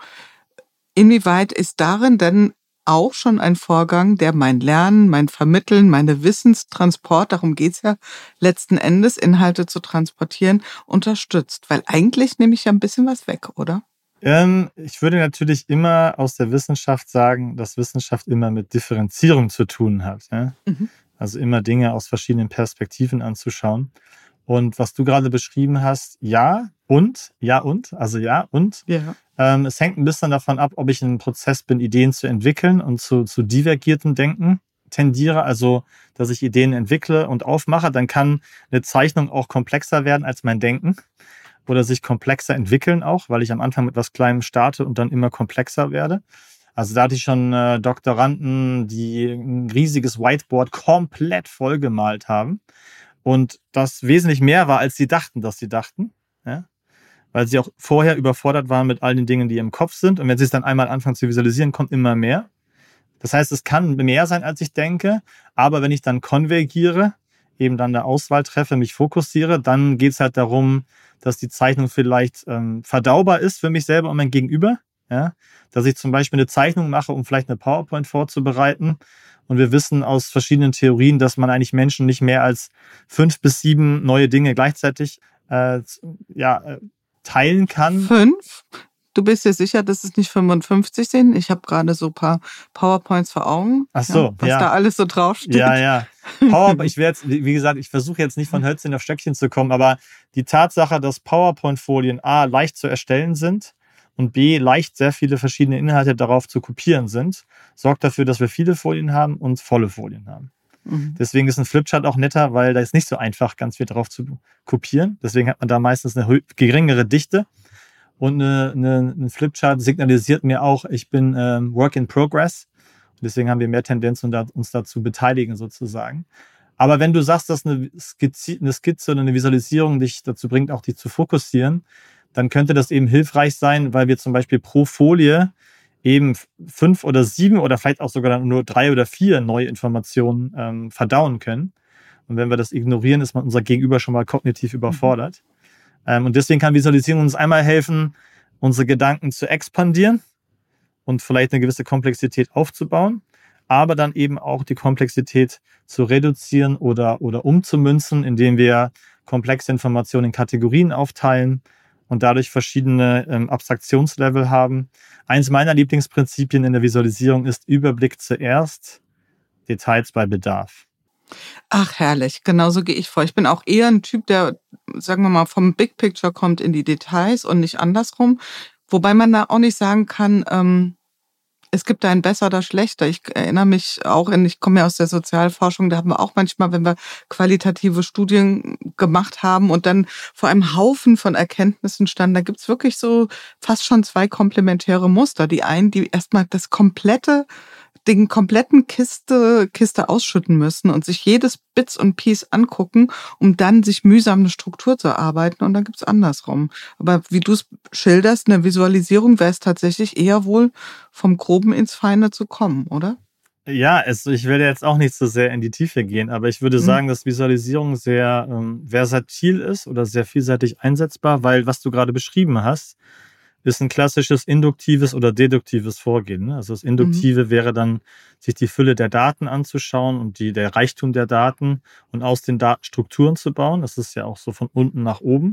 Inwieweit ist darin denn auch schon ein Vorgang, der mein Lernen, mein Vermitteln, meine Wissenstransport, darum geht's ja letzten Endes, Inhalte zu transportieren, unterstützt? Weil eigentlich nehme ich ja ein bisschen was weg, oder? Ähm, ich würde natürlich immer aus der Wissenschaft sagen, dass Wissenschaft immer mit Differenzierung zu tun hat. Ja? Mhm. Also immer Dinge aus verschiedenen Perspektiven anzuschauen. Und was du gerade beschrieben hast, ja und, ja und, also ja und. Ja. Ähm, es hängt ein bisschen davon ab, ob ich in einem Prozess bin, Ideen zu entwickeln und zu, zu divergiertem Denken tendiere, also dass ich Ideen entwickle und aufmache, dann kann eine Zeichnung auch komplexer werden als mein Denken oder sich komplexer entwickeln auch, weil ich am Anfang mit etwas Kleinem starte und dann immer komplexer werde. Also da hatte ich schon äh, Doktoranden, die ein riesiges Whiteboard komplett vollgemalt haben und das wesentlich mehr war, als sie dachten, dass sie dachten, ja? Weil sie auch vorher überfordert waren mit all den Dingen, die im Kopf sind. Und wenn sie es dann einmal anfangen zu visualisieren, kommt immer mehr. Das heißt, es kann mehr sein, als ich denke. Aber wenn ich dann konvergiere, eben dann eine Auswahl treffe, mich fokussiere, dann geht es halt darum, dass die Zeichnung vielleicht ähm, verdaubar ist für mich selber und mein Gegenüber. Ja? Dass ich zum Beispiel eine Zeichnung mache, um vielleicht eine PowerPoint vorzubereiten. Und wir wissen aus verschiedenen Theorien, dass man eigentlich Menschen nicht mehr als fünf bis sieben neue Dinge gleichzeitig äh, ja, äh, teilen kann. Fünf? Du bist dir sicher, dass es nicht fünfundfünfzig sind? Ich habe gerade so ein paar PowerPoints vor Augen. Ach so, ja, was ja. da alles so draufsteht. Ja, ja. PowerPoint, ich werde jetzt, wie gesagt, ich versuche jetzt nicht von Hölzchen auf Stöckchen zu kommen, aber die Tatsache, dass PowerPoint-Folien A leicht zu erstellen sind und B leicht sehr viele verschiedene Inhalte darauf zu kopieren sind, sorgt dafür, dass wir viele Folien haben und volle Folien haben. Mhm. Deswegen ist ein Flipchart auch netter, weil da ist nicht so einfach, ganz viel drauf zu kopieren. Deswegen hat man da meistens eine geringere Dichte. Und eine, eine, ein Flipchart signalisiert mir auch, ich bin ähm, Work in Progress. Und deswegen haben wir mehr Tendenz, uns da zu beteiligen sozusagen. Aber wenn du sagst, dass eine Skizze, eine Skizze oder eine Visualisierung dich dazu bringt, auch dich zu fokussieren, dann könnte das eben hilfreich sein, weil wir zum Beispiel pro Folie eben fünf oder sieben oder vielleicht auch sogar nur drei oder vier neue Informationen ähm, verdauen können. Und wenn wir das ignorieren, ist man unser Gegenüber schon mal kognitiv überfordert. Mhm. Ähm, und deswegen kann Visualisierung uns einmal helfen, unsere Gedanken zu expandieren und vielleicht eine gewisse Komplexität aufzubauen, aber dann eben auch die Komplexität zu reduzieren oder, oder umzumünzen, indem wir komplexe Informationen in Kategorien aufteilen und dadurch verschiedene ähm, Abstraktionslevel haben. Eins meiner Lieblingsprinzipien in der Visualisierung ist Überblick zuerst, Details bei Bedarf. Ach, herrlich. Genauso gehe ich vor. Ich bin auch eher ein Typ, der, sagen wir mal, vom Big Picture kommt in die Details und nicht andersrum. Wobei man da auch nicht sagen kann, ähm, es gibt da ein besser oder schlechter. Ich erinnere mich auch, in, ich komme ja aus der Sozialforschung, da haben wir auch manchmal, wenn wir qualitative Studien gemacht haben und dann vor einem Haufen von Erkenntnissen standen, da gibt's wirklich so fast schon zwei komplementäre Muster. Die einen, die erstmal das komplette den kompletten Kiste, Kiste ausschütten müssen und sich jedes Bits und Piece angucken, um dann sich mühsam eine Struktur zu erarbeiten. Und dann gibt's andersrum. Aber wie du es schilderst, eine Visualisierung wäre es tatsächlich eher wohl vom Groben ins Feine zu kommen, oder? Ja, es, ich werde jetzt auch nicht so sehr in die Tiefe gehen, aber ich würde mhm. sagen, dass Visualisierung sehr ähm, versatil ist oder sehr vielseitig einsetzbar, weil was du gerade beschrieben hast, ist ein klassisches induktives oder deduktives Vorgehen. Also das Induktive mhm. wäre dann, sich die Fülle der Daten anzuschauen und die, der Reichtum der Daten und aus den Daten Strukturen zu bauen. Das ist ja auch so von unten nach oben.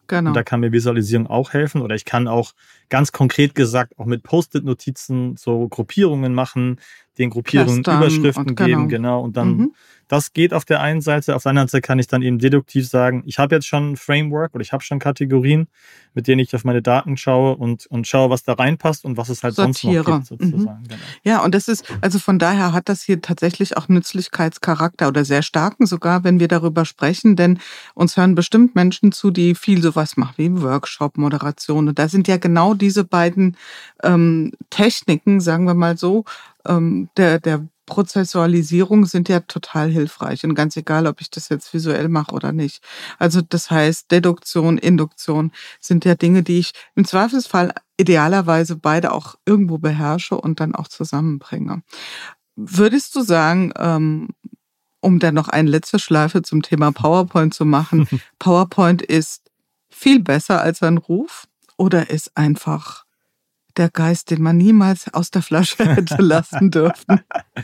Genau. Und da kann mir Visualisierung auch helfen. Oder ich kann auch ganz konkret gesagt auch mit Post-it-Notizen so Gruppierungen machen, den Gruppierungen Clustern Überschriften und geben, genau. genau. Und dann, Mhm. das geht auf der einen Seite. Auf der anderen Seite kann ich dann eben deduktiv sagen, ich habe jetzt schon ein Framework oder ich habe schon Kategorien, mit denen ich auf meine Daten schaue und, und schaue, was da reinpasst und was es halt Sortiere. sonst noch gibt, sozusagen. Mhm. Genau. Ja, und das ist, also von daher hat das hier tatsächlich auch Nützlichkeitscharakter oder sehr starken sogar, wenn wir darüber sprechen, denn uns hören bestimmt Menschen zu, die viel sowas machen wie Workshop, Moderation. Und da sind ja genau diese beiden ähm, Techniken, sagen wir mal so, ähm, der, der Prozessualisierung sind ja total hilfreich und ganz egal, ob ich das jetzt visuell mache oder nicht. Also das heißt, Deduktion, Induktion sind ja Dinge, die ich im Zweifelsfall idealerweise beide auch irgendwo beherrsche und dann auch zusammenbringe. Würdest du sagen, ähm, um dann noch eine letzte Schleife zum Thema PowerPoint zu machen, PowerPoint ist viel besser als ein Ruf oder ist einfach der Geist, den man niemals aus der Flasche hätte lassen dürfen?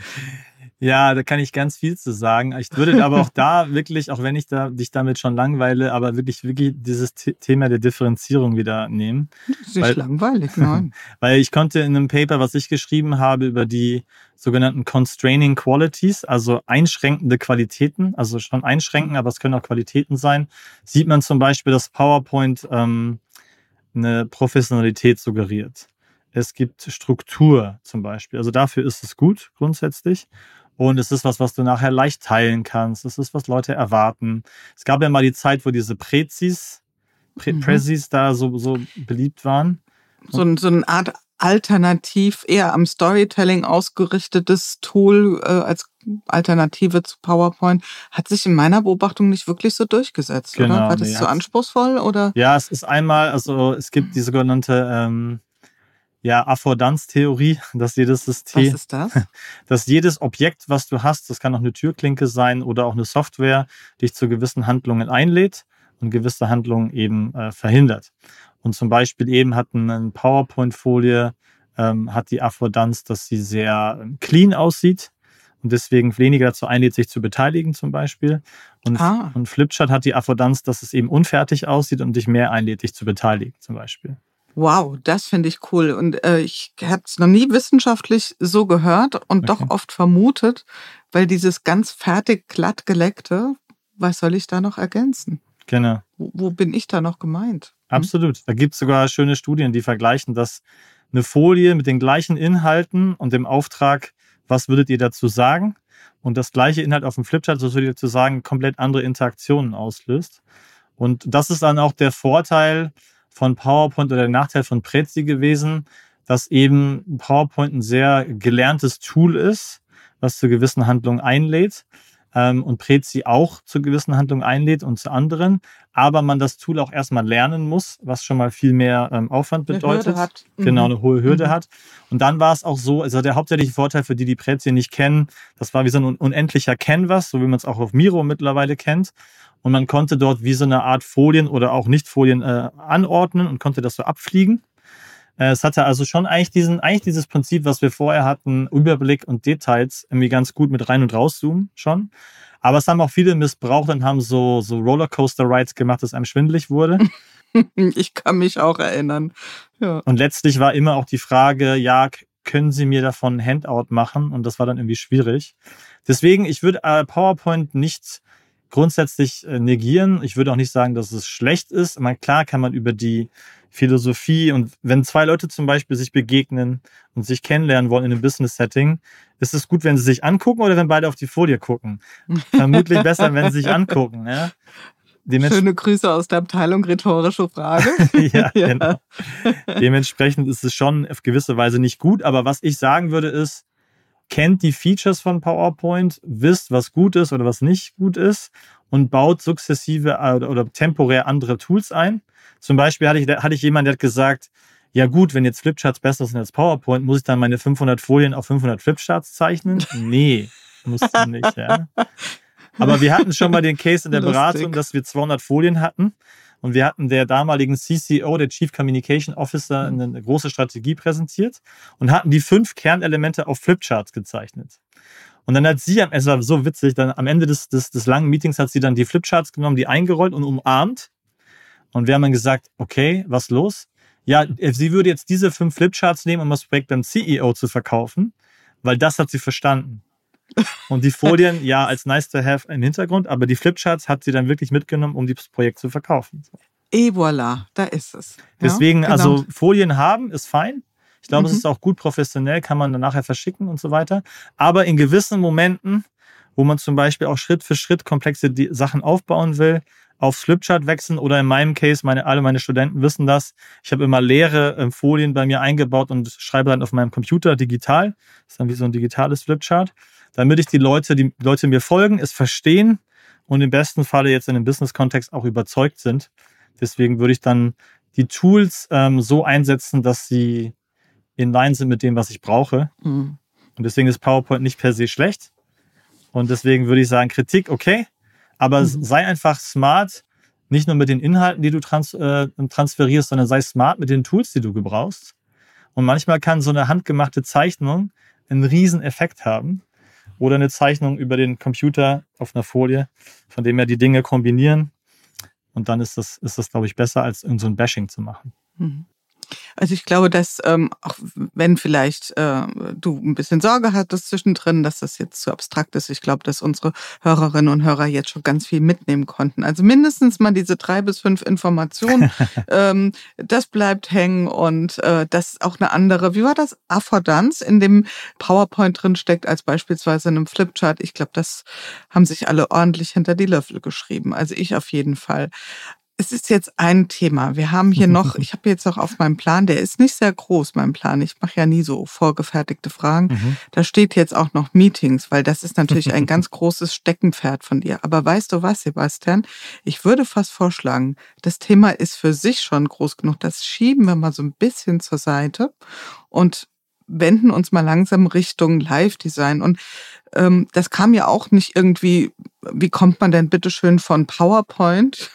Ja, da kann ich ganz viel zu sagen. Ich würde aber auch da wirklich, auch wenn ich da, dich damit schon langweile, aber wirklich, wirklich dieses Thema der Differenzierung wieder nehmen. Das ist nicht langweilig, nein. Weil ich konnte in einem Paper, was ich geschrieben habe, über die sogenannten Constraining Qualities, also einschränkende Qualitäten, also schon einschränken, aber es können auch Qualitäten sein, sieht man zum Beispiel, dass PowerPoint ähm, eine Professionalität suggeriert. Es gibt Struktur zum Beispiel. Also dafür ist es gut grundsätzlich. Und es ist was, was du nachher leicht teilen kannst. Es ist, was Leute erwarten. Es gab ja mal die Zeit, wo diese Prezis, Pre- Mhm. Prezis da so, so beliebt waren. So, ein- so eine Art alternativ, eher am Storytelling ausgerichtetes Tool äh, als Alternative zu PowerPoint hat sich in meiner Beobachtung nicht wirklich so durchgesetzt, Genau, oder? War das nee, zu hat's- anspruchsvoll, oder? Ja, es ist einmal, also es gibt die sogenannte ähm, ja, Affordanz-Theorie, dass jedes Was System, ist das? dass jedes Objekt, was du hast, das kann auch eine Türklinke sein oder auch eine Software, dich zu gewissen Handlungen einlädt und gewisse Handlungen eben äh, verhindert. Und zum Beispiel eben hat eine PowerPoint-Folie, ähm, hat die Affordanz, dass sie sehr ähm, clean aussieht und deswegen weniger dazu einlädt, sich zu beteiligen zum Beispiel. Und, Ah. und Flipchart hat die Affordanz, dass es eben unfertig aussieht und dich mehr einlädt, dich zu beteiligen zum Beispiel. Wow, das finde ich cool. Und äh, ich habe es noch nie wissenschaftlich so gehört und Okay. doch oft vermutet, weil dieses ganz fertig glatt geleckte, was soll ich da noch ergänzen? Genau. Wo, wo bin ich da noch gemeint? Absolut. Da gibt es sogar schöne Studien, die vergleichen, dass eine Folie mit den gleichen Inhalten und dem Auftrag, was würdet ihr dazu sagen? Und das gleiche Inhalt auf dem Flipchart, was würdet ihr dazu sagen, komplett andere Interaktionen auslöst. Und das ist dann auch der Vorteil von PowerPoint oder der Nachteil von Prezi gewesen, dass eben PowerPoint ein sehr gelerntes Tool ist, was zu gewissen Handlungen einlädt. Und Prezi auch zu gewissen Handlungen einlädt und zu anderen, aber man das Tool auch erstmal lernen muss, was schon mal viel mehr ähm, Aufwand Eine bedeutet. Hürde hat. Genau, Mhm. eine hohe Hürde Mhm. hat. Und dann war es auch so, also der hauptsächliche Vorteil für die, die Prezi nicht kennen, das war wie so ein unendlicher Canvas, so wie man es auch auf Miro mittlerweile kennt. Und man konnte dort wie so eine Art Folien oder auch Nicht-Folien äh, anordnen und konnte das so abfliegen. Es hatte also schon eigentlich diesen, eigentlich dieses Prinzip, was wir vorher hatten, Überblick und Details irgendwie ganz gut mit rein und rauszoomen schon. Aber es haben auch viele missbraucht und haben so, so Rollercoaster-Rides gemacht, dass einem schwindelig wurde. Ich kann mich auch erinnern. Ja. Und letztlich war immer auch die Frage, ja, können Sie mir davon ein Handout machen? Und das war dann irgendwie schwierig. Deswegen, ich würde äh, PowerPoint nicht grundsätzlich äh, negieren. Ich würde auch nicht sagen, dass es schlecht ist. Ich meine, klar kann man über die Philosophie und wenn zwei Leute zum Beispiel sich begegnen und sich kennenlernen wollen in einem Business-Setting, ist es gut, wenn sie sich angucken oder wenn beide auf die Folie gucken. Vermutlich besser, wenn sie sich angucken. Ja? Dements- Schöne Grüße aus der Abteilung rhetorische Frage. ja, Ja. genau. Dementsprechend ist es schon auf gewisse Weise nicht gut, aber was ich sagen würde ist, kennt die Features von PowerPoint, wisst, was gut ist oder was nicht gut ist und baut sukzessive oder, oder temporär andere Tools ein. Zum Beispiel hatte ich, hatte ich jemanden, der hat gesagt, ja gut, wenn jetzt Flipcharts besser sind als PowerPoint, muss ich dann meine fünfhundert Folien auf fünfhundert Flipcharts zeichnen? Nee, musst du nicht, ja. Aber wir hatten schon mal den Case in der Lustig. Beratung, dass wir zweihundert Folien hatten und wir hatten der damaligen C C O, der Chief Communication Officer, eine große Strategie präsentiert und hatten die fünf Kernelemente auf Flipcharts gezeichnet. Und dann hat sie, es war so witzig, dann am Ende des, des, des langen Meetings hat sie dann die Flipcharts genommen, die eingerollt und umarmt Und wir haben dann gesagt, okay, was los? Ja, sie würde jetzt diese fünf Flipcharts nehmen, um das Projekt beim C E O zu verkaufen, weil das hat sie verstanden. Und die Folien, ja, als nice to have im Hintergrund, aber die Flipcharts hat sie dann wirklich mitgenommen, um das Projekt zu verkaufen. Et voilà, da ist es. Ja, Deswegen, genau. also Folien haben ist fein. Ich glaube, Mhm. es ist auch gut professionell, kann man dann nachher verschicken und so weiter. Aber in gewissen Momenten, wo man zum Beispiel auch Schritt für Schritt komplexe Sachen aufbauen will, aufs Flipchart wechseln oder in meinem Case, meine, alle meine Studenten wissen das, ich habe immer leere äh, Folien bei mir eingebaut und schreibe dann auf meinem Computer digital. Das ist dann wie so ein digitales Flipchart, damit ich die Leute, die Leute mir folgen, es verstehen und im besten Falle jetzt in einem Business-Kontext auch überzeugt sind. Deswegen würde ich dann die Tools ähm, so einsetzen, dass sie in line sind mit dem, was ich brauche. Mhm. Und deswegen ist PowerPoint nicht per se schlecht. Und deswegen würde ich sagen, Kritik, okay, aber mhm. sei einfach smart, nicht nur mit den Inhalten, die du trans- äh, transferierst, sondern sei smart mit den Tools, die du gebrauchst. Und manchmal kann so eine handgemachte Zeichnung einen riesen Effekt haben. Oder eine Zeichnung über den Computer auf einer Folie, von dem wir die Dinge kombinieren. Und dann ist das, ist das, glaube ich, besser, als in so ein Bashing zu machen. Mhm. Also ich glaube, dass ähm, auch wenn vielleicht äh, du ein bisschen Sorge hattest zwischendrin, dass das jetzt zu abstrakt ist, ich glaube, dass unsere Hörerinnen und Hörer jetzt schon ganz viel mitnehmen konnten. Also mindestens mal diese drei bis fünf Informationen, ähm, das bleibt hängen und äh, das auch eine andere, wie war das, Affordanz in dem PowerPoint drin steckt, als beispielsweise in einem Flipchart. Ich glaube, das haben sich alle ordentlich hinter die Löffel geschrieben. Also ich auf jeden Fall. Es ist jetzt ein Thema. Wir haben hier noch, ich habe jetzt auch auf meinem Plan, der ist nicht sehr groß, mein Plan. Ich mache ja nie so vorgefertigte Fragen. Mhm. Da steht jetzt auch noch Meetings, weil das ist natürlich ein ganz großes Steckenpferd von dir. Aber weißt du was, Sebastian? Ich würde fast vorschlagen, das Thema ist für sich schon groß genug. Das schieben wir mal so ein bisschen zur Seite und wenden uns mal langsam Richtung Live-Design. Und ähm, das kam ja auch nicht irgendwie, wie kommt man denn bitteschön von PowerPoint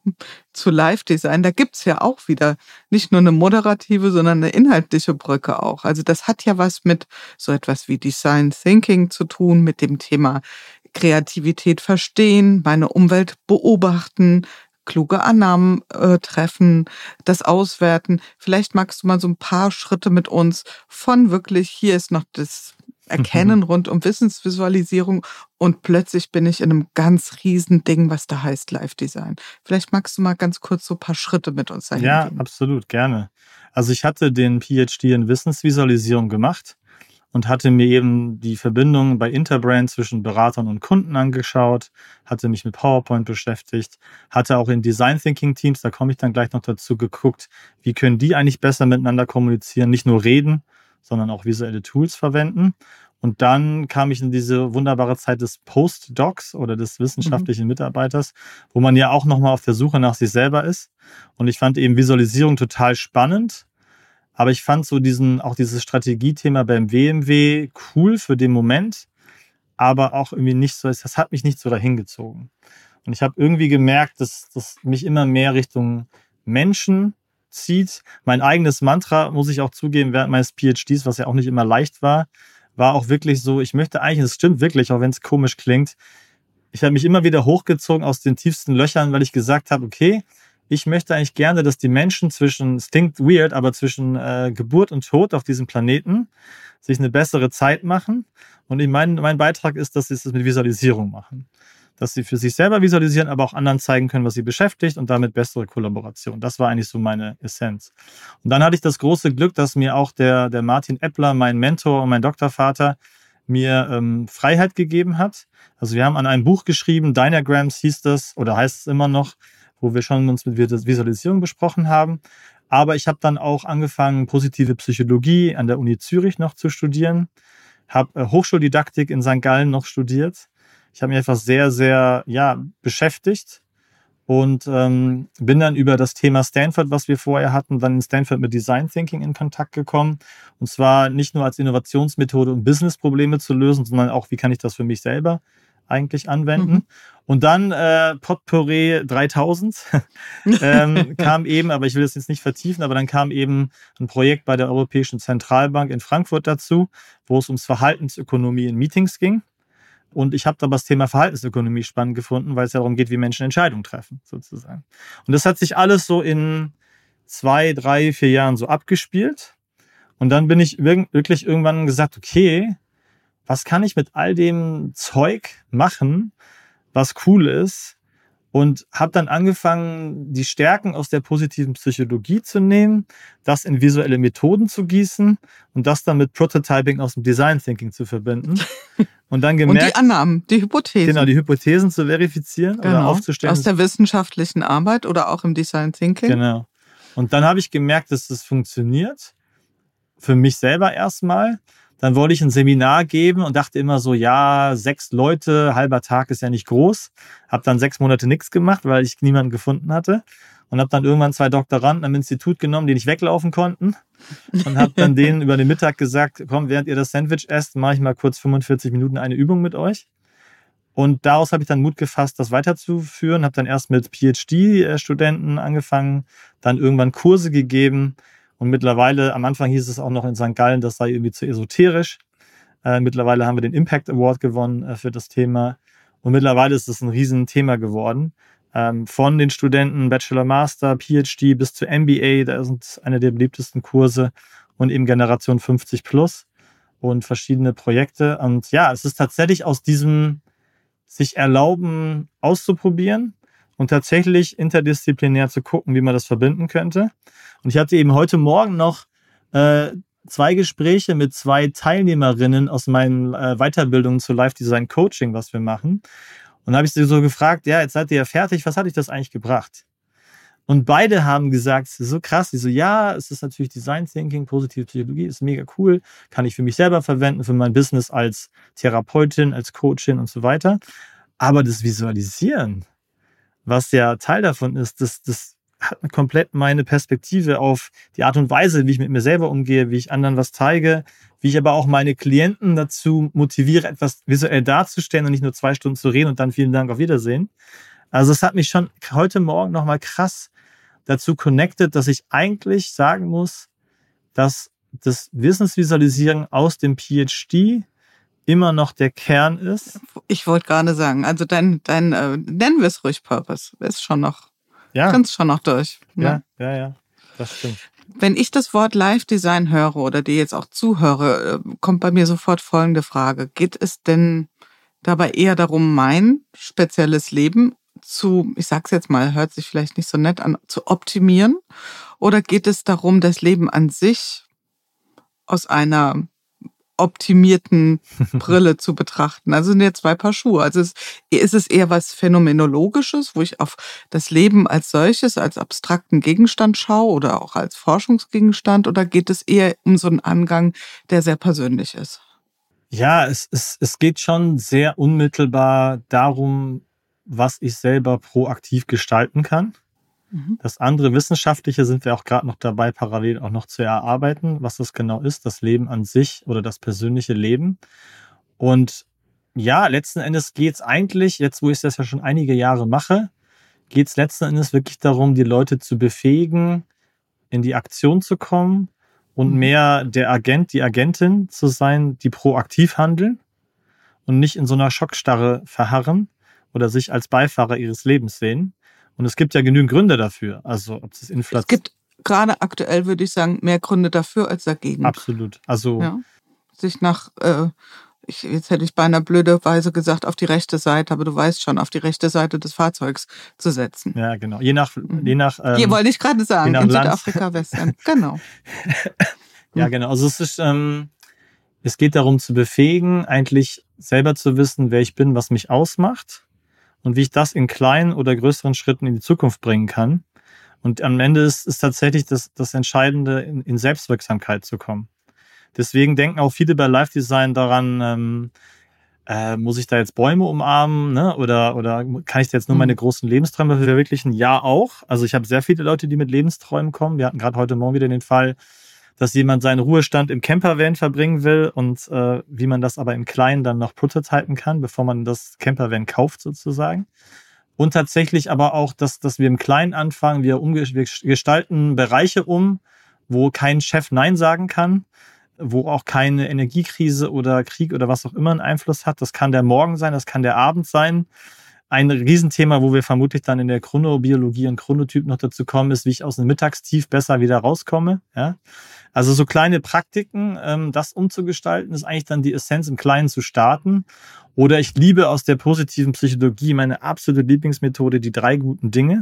zu Live-Design, da gibt's ja auch wieder nicht nur eine moderative, sondern eine inhaltliche Brücke auch. Also das hat ja was mit so etwas wie Design Thinking zu tun, mit dem Thema Kreativität verstehen, meine Umwelt beobachten, kluge Annahmen äh, treffen, das auswerten. Vielleicht magst du mal so ein paar Schritte mit uns von wirklich, hier ist noch das Erkennen rund um Wissensvisualisierung und plötzlich bin ich in einem ganz riesen Ding, was da heißt Live-Design. Vielleicht magst du mal ganz kurz so ein paar Schritte mit uns dahin Ja, gehen. absolut, gerne. Also ich hatte den P H D in Wissensvisualisierung gemacht und hatte mir eben die Verbindung bei Interbrand zwischen Beratern und Kunden angeschaut, hatte mich mit PowerPoint beschäftigt, hatte auch in Design Thinking Teams, da komme ich dann gleich noch dazu, geguckt, wie können die eigentlich besser miteinander kommunizieren, nicht nur reden, sondern auch visuelle Tools verwenden. Und dann kam ich in diese wunderbare Zeit des Postdocs oder des wissenschaftlichen mhm. Mitarbeiters, wo man ja auch nochmal auf der Suche nach sich selber ist. Und ich fand eben Visualisierung total spannend. Aber ich fand so diesen, auch dieses Strategiethema beim W M W cool für den Moment, aber auch irgendwie nicht so, das hat mich nicht so dahin gezogen. Und ich habe irgendwie gemerkt, dass das mich immer mehr Richtung Menschen zieht. Mein eigenes Mantra, muss ich auch zugeben, während meines P H Ds, was ja auch nicht immer leicht war, war auch wirklich so, ich möchte eigentlich, es stimmt wirklich, auch wenn es komisch klingt, ich habe mich immer wieder hochgezogen aus den tiefsten Löchern, weil ich gesagt habe, okay, ich möchte eigentlich gerne, dass die Menschen zwischen, es klingt weird, aber zwischen äh, Geburt und Tod auf diesem Planeten sich eine bessere Zeit machen. Und ich mein, mein Beitrag ist, dass sie es mit Visualisierung machen. Dass sie für sich selber visualisieren, aber auch anderen zeigen können, was sie beschäftigt und damit bessere Kollaboration. Das war eigentlich so meine Essenz. Und dann hatte ich das große Glück, dass mir auch der, der Martin Eppler, mein Mentor und mein Doktorvater, mir ähm, Freiheit gegeben hat. Also wir haben an einem Buch geschrieben, Dynagrams hieß das, oder heißt es immer noch, wo wir schon uns mit Visualisierung besprochen haben. Aber ich habe dann auch angefangen, positive Psychologie an der Uni Zürich noch zu studieren, habe äh, Hochschuldidaktik in Sankt Gallen noch studiert. Ich habe mich einfach sehr, sehr ja, beschäftigt und ähm, bin dann über das Thema Stanford, was wir vorher hatten, dann in Stanford mit Design Thinking in Kontakt gekommen. Und zwar nicht nur als Innovationsmethode, um Business-Probleme zu lösen, sondern auch, wie kann ich das für mich selber eigentlich anwenden. Mhm. Und dann äh, Potpourri dreitausend ähm, kam eben, aber ich will das jetzt nicht vertiefen, aber dann kam eben ein Projekt bei der Europäischen Zentralbank in Frankfurt dazu, wo es ums Verhaltensökonomie in Meetings ging. Und ich habe aber das Thema Verhaltensökonomie spannend gefunden, weil es ja darum geht, wie Menschen Entscheidungen treffen, sozusagen. Und das hat sich alles so in zwei, drei, vier Jahren so abgespielt. Und dann bin ich wirklich irgendwann gesagt, okay, was kann ich mit all dem Zeug machen, was cool ist? Und habe dann angefangen, die Stärken aus der positiven Psychologie zu nehmen, das in visuelle Methoden zu gießen und das dann mit Prototyping aus dem Design Thinking zu verbinden. Und dann gemerkt, und die Annahmen, die Hypothesen. Genau, die Hypothesen zu verifizieren genau, oder aufzustellen. Aus der wissenschaftlichen Arbeit oder auch im Design Thinking. Genau. Und dann habe ich gemerkt, dass das funktioniert. Für mich selber erstmal. Dann wollte ich ein Seminar geben und dachte immer so, ja, sechs Leute, halber Tag ist ja nicht groß. Hab dann sechs Monate nichts gemacht, weil ich niemanden gefunden hatte. Und habe dann irgendwann zwei Doktoranden am Institut genommen, die nicht weglaufen konnten. Und habe dann denen über den Mittag gesagt, komm, während ihr das Sandwich esst, mache ich mal kurz fünfundvierzig Minuten eine Übung mit euch. Und daraus habe ich dann Mut gefasst, das weiterzuführen. Habe dann erst mit P H D-Studenten angefangen, dann irgendwann Kurse gegeben. Und mittlerweile, am Anfang hieß es auch noch in Sankt Gallen, das sei irgendwie zu esoterisch. Äh, mittlerweile haben wir den Impact Award gewonnen äh, für das Thema. Und mittlerweile ist es ein Riesenthema geworden. Ähm, von den Studenten Bachelor, Master, P H D bis zu M B A, da sind eine der beliebtesten Kurse. Und eben Generation fünfzig plus und verschiedene Projekte. Und ja, es ist tatsächlich aus diesem sich erlauben, auszuprobieren und tatsächlich interdisziplinär zu gucken, wie man das verbinden könnte. Und ich hatte eben heute Morgen noch äh, zwei Gespräche mit zwei Teilnehmerinnen aus meinen äh, Weiterbildungen zu Life Design Coaching, was wir machen. Und da habe ich sie so gefragt, ja, jetzt seid ihr ja fertig, was hat euch das eigentlich gebracht? Und beide haben gesagt, so krass, die so, ja, es ist natürlich Design Thinking, positive Psychologie, ist mega cool, kann ich für mich selber verwenden, für mein Business als Therapeutin, als Coachin und so weiter. Aber das Visualisieren, was ja Teil davon ist, das, das hat komplett meine Perspektive auf die Art und Weise, wie ich mit mir selber umgehe, wie ich anderen was zeige, wie ich aber auch meine Klienten dazu motiviere, etwas visuell darzustellen und nicht nur zwei Stunden zu reden und dann vielen Dank, auf Wiedersehen. Also es hat mich schon heute Morgen nochmal krass dazu connected, dass ich eigentlich sagen muss, dass das Wissensvisualisieren aus dem P H D immer noch der Kern ist. Ich wollte gerade sagen, also dein, dein äh, nennen wir es ruhig Purpose, ist schon noch, ja. Kannst schon noch durch. Ja, ja, ja, ja, das stimmt. Wenn ich das Wort Live-Design höre oder dir jetzt auch zuhöre, kommt bei mir sofort folgende Frage. Geht es denn dabei eher darum, mein spezielles Leben zu, ich sag's jetzt mal, hört sich vielleicht nicht so nett an, zu optimieren? Oder geht es darum, das Leben an sich aus einer optimierten Brille zu betrachten? Also sind ja zwei Paar Schuhe. Also ist, ist es eher was Phänomenologisches, wo ich auf das Leben als solches, als abstrakten Gegenstand schaue oder auch als Forschungsgegenstand? Oder geht es eher um so einen Angang, der sehr persönlich ist? Ja, es, es, es geht schon sehr unmittelbar darum, was ich selber proaktiv gestalten kann. Mhm. Das andere Wissenschaftliche sind wir auch gerade noch dabei, parallel auch noch zu erarbeiten, was das genau ist, das Leben an sich oder das persönliche Leben. Und ja, letzten Endes geht es eigentlich, jetzt wo ich das ja schon einige Jahre mache, geht es letzten Endes wirklich darum, die Leute zu befähigen, in die Aktion zu kommen und mhm. mehr der Agent, die Agentin zu sein, die proaktiv handeln und nicht in so einer Schockstarre verharren oder sich als Beifahrer ihres Lebens sehen. Und es gibt ja genügend Gründe dafür. Also ob es Inflation. Es gibt gerade aktuell, würde ich sagen, mehr Gründe dafür als dagegen. Absolut. Also ja. Sich nach, äh, ich, jetzt hätte ich beinahe blöderweise gesagt, auf die rechte Seite, aber du weißt schon, auf die rechte Seite des Fahrzeugs zu setzen. Ja, genau. Je nach, mhm. je nach. Ähm, Hier wollte ich gerade sagen, in Land. Südafrika, Western. Genau. Ja, genau. Also es ist, ähm, es geht darum zu befähigen, eigentlich selber zu wissen, wer ich bin, was mich ausmacht. Und wie ich das in kleinen oder größeren Schritten in die Zukunft bringen kann. Und am Ende ist, ist tatsächlich das, das Entscheidende, in, in Selbstwirksamkeit zu kommen. Deswegen denken auch viele bei Life Design daran, ähm, äh, muss ich da jetzt Bäume umarmen, ne? Oder, oder kann ich da jetzt nur meine großen Lebensträume verwirklichen? Ja, auch. Also ich habe sehr viele Leute, die mit Lebensträumen kommen. Wir hatten gerade heute Morgen wieder den Fall, dass jemand seinen Ruhestand im Campervan verbringen will und äh, wie man das aber im Kleinen dann noch prototypen kann, bevor man das Campervan kauft sozusagen. Und tatsächlich aber auch, dass, dass wir im Kleinen anfangen, wir, umge- wir gestalten Bereiche um, wo kein Chef Nein sagen kann, wo auch keine Energiekrise oder Krieg oder was auch immer einen Einfluss hat. Das kann der Morgen sein, das kann der Abend sein. Ein Riesenthema, wo wir vermutlich dann in der Chronobiologie und Chronotyp noch dazu kommen, ist, wie ich aus einem Mittagstief besser wieder rauskomme. Ja? Also so kleine Praktiken, ähm, das umzugestalten, ist eigentlich dann die Essenz, im Kleinen zu starten. Oder ich liebe aus der positiven Psychologie meine absolute Lieblingsmethode, die drei guten Dinge.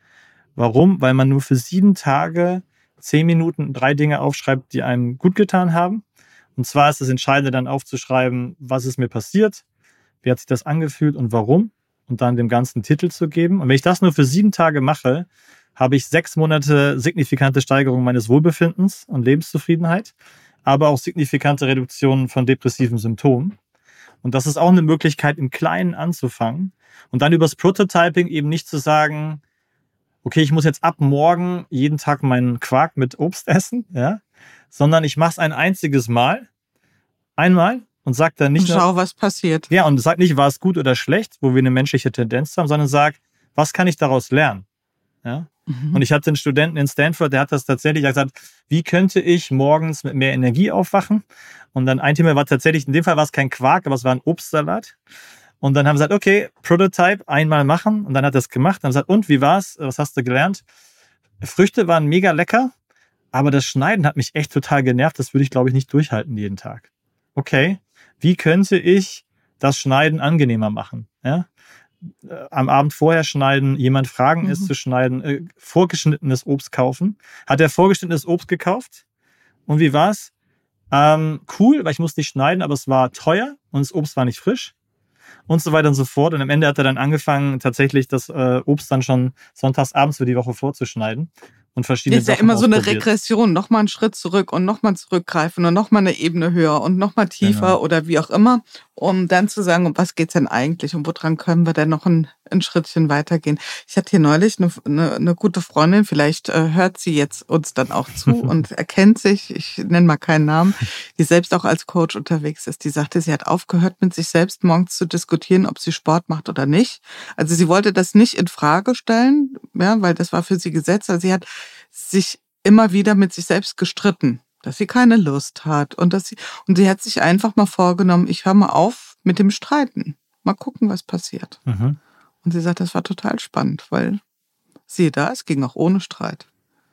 Warum? Weil man nur für sieben Tage, zehn Minuten drei Dinge aufschreibt, die einem gut getan haben. Und zwar ist das Entscheidende dann aufzuschreiben, was ist mir passiert, wie hat sich das angefühlt und warum. Und dann dem ganzen Titel zu geben. Und wenn ich das nur für sieben Tage mache, habe ich sechs Monate signifikante Steigerung meines Wohlbefindens und Lebenszufriedenheit, aber auch signifikante Reduktion von depressiven Symptomen. Und das ist auch eine Möglichkeit, im Kleinen anzufangen und dann übers Prototyping eben nicht zu sagen, okay, ich muss jetzt ab morgen jeden Tag meinen Quark mit Obst essen, ja, sondern ich mache es ein einziges Mal, einmal, und sag dann nicht und schau, nur, was passiert. Ja, und sag nicht, war es gut oder schlecht, wo wir eine menschliche Tendenz haben, sondern sag, was kann ich daraus lernen? Ja? Mhm. Und ich hatte einen Studenten in Stanford, der hat das tatsächlich gesagt, wie könnte ich morgens mit mehr Energie aufwachen? Und dann ein Thema war tatsächlich, in dem Fall war es kein Quark, aber es war ein Obstsalat. Und dann haben wir gesagt, okay, Prototype, einmal machen. Und dann hat er es gemacht. Dann haben wir gesagt, und, wie war's? Was hast du gelernt? Früchte waren mega lecker, aber das Schneiden hat mich echt total genervt. Das würde ich, glaube ich, nicht durchhalten jeden Tag. Okay. Wie könnte ich das Schneiden angenehmer machen? Ja? Am Abend vorher schneiden, jemand fragen ist mhm. zu schneiden, äh, vorgeschnittenes Obst kaufen. Hat er vorgeschnittenes Obst gekauft? Und wie war's? Ähm, cool, weil ich musste nicht schneiden, aber es war teuer und das Obst war nicht frisch. Und so weiter und so fort. Und am Ende hat er dann angefangen, tatsächlich das äh, Obst dann schon sonntags abends für die Woche vorzuschneiden. Und verschiedene ist ja Sachen immer so eine Regression, nochmal einen Schritt zurück und nochmal zurückgreifen und nochmal eine Ebene höher und nochmal tiefer genau. oder wie auch immer, um dann zu sagen, um was geht's denn eigentlich und woran können wir denn noch ein, ein Schrittchen weitergehen. Ich hatte hier neulich eine, eine, eine gute Freundin, vielleicht äh, hört sie jetzt uns dann auch zu und erkennt sich, ich nenne mal keinen Namen, die selbst auch als Coach unterwegs ist. Die sagte, sie hat aufgehört, mit sich selbst morgens zu diskutieren, ob sie Sport macht oder nicht. Also sie wollte das nicht in Frage stellen, ja, weil das war für sie Gesetz. Also sie hat sich immer wieder mit sich selbst gestritten, dass sie keine Lust hat und dass sie und sie hat sich einfach mal vorgenommen, ich höre mal auf mit dem Streiten, mal gucken, was passiert. Mhm. Und sie sagt, das war total spannend, weil siehe da, es ging auch ohne Streit.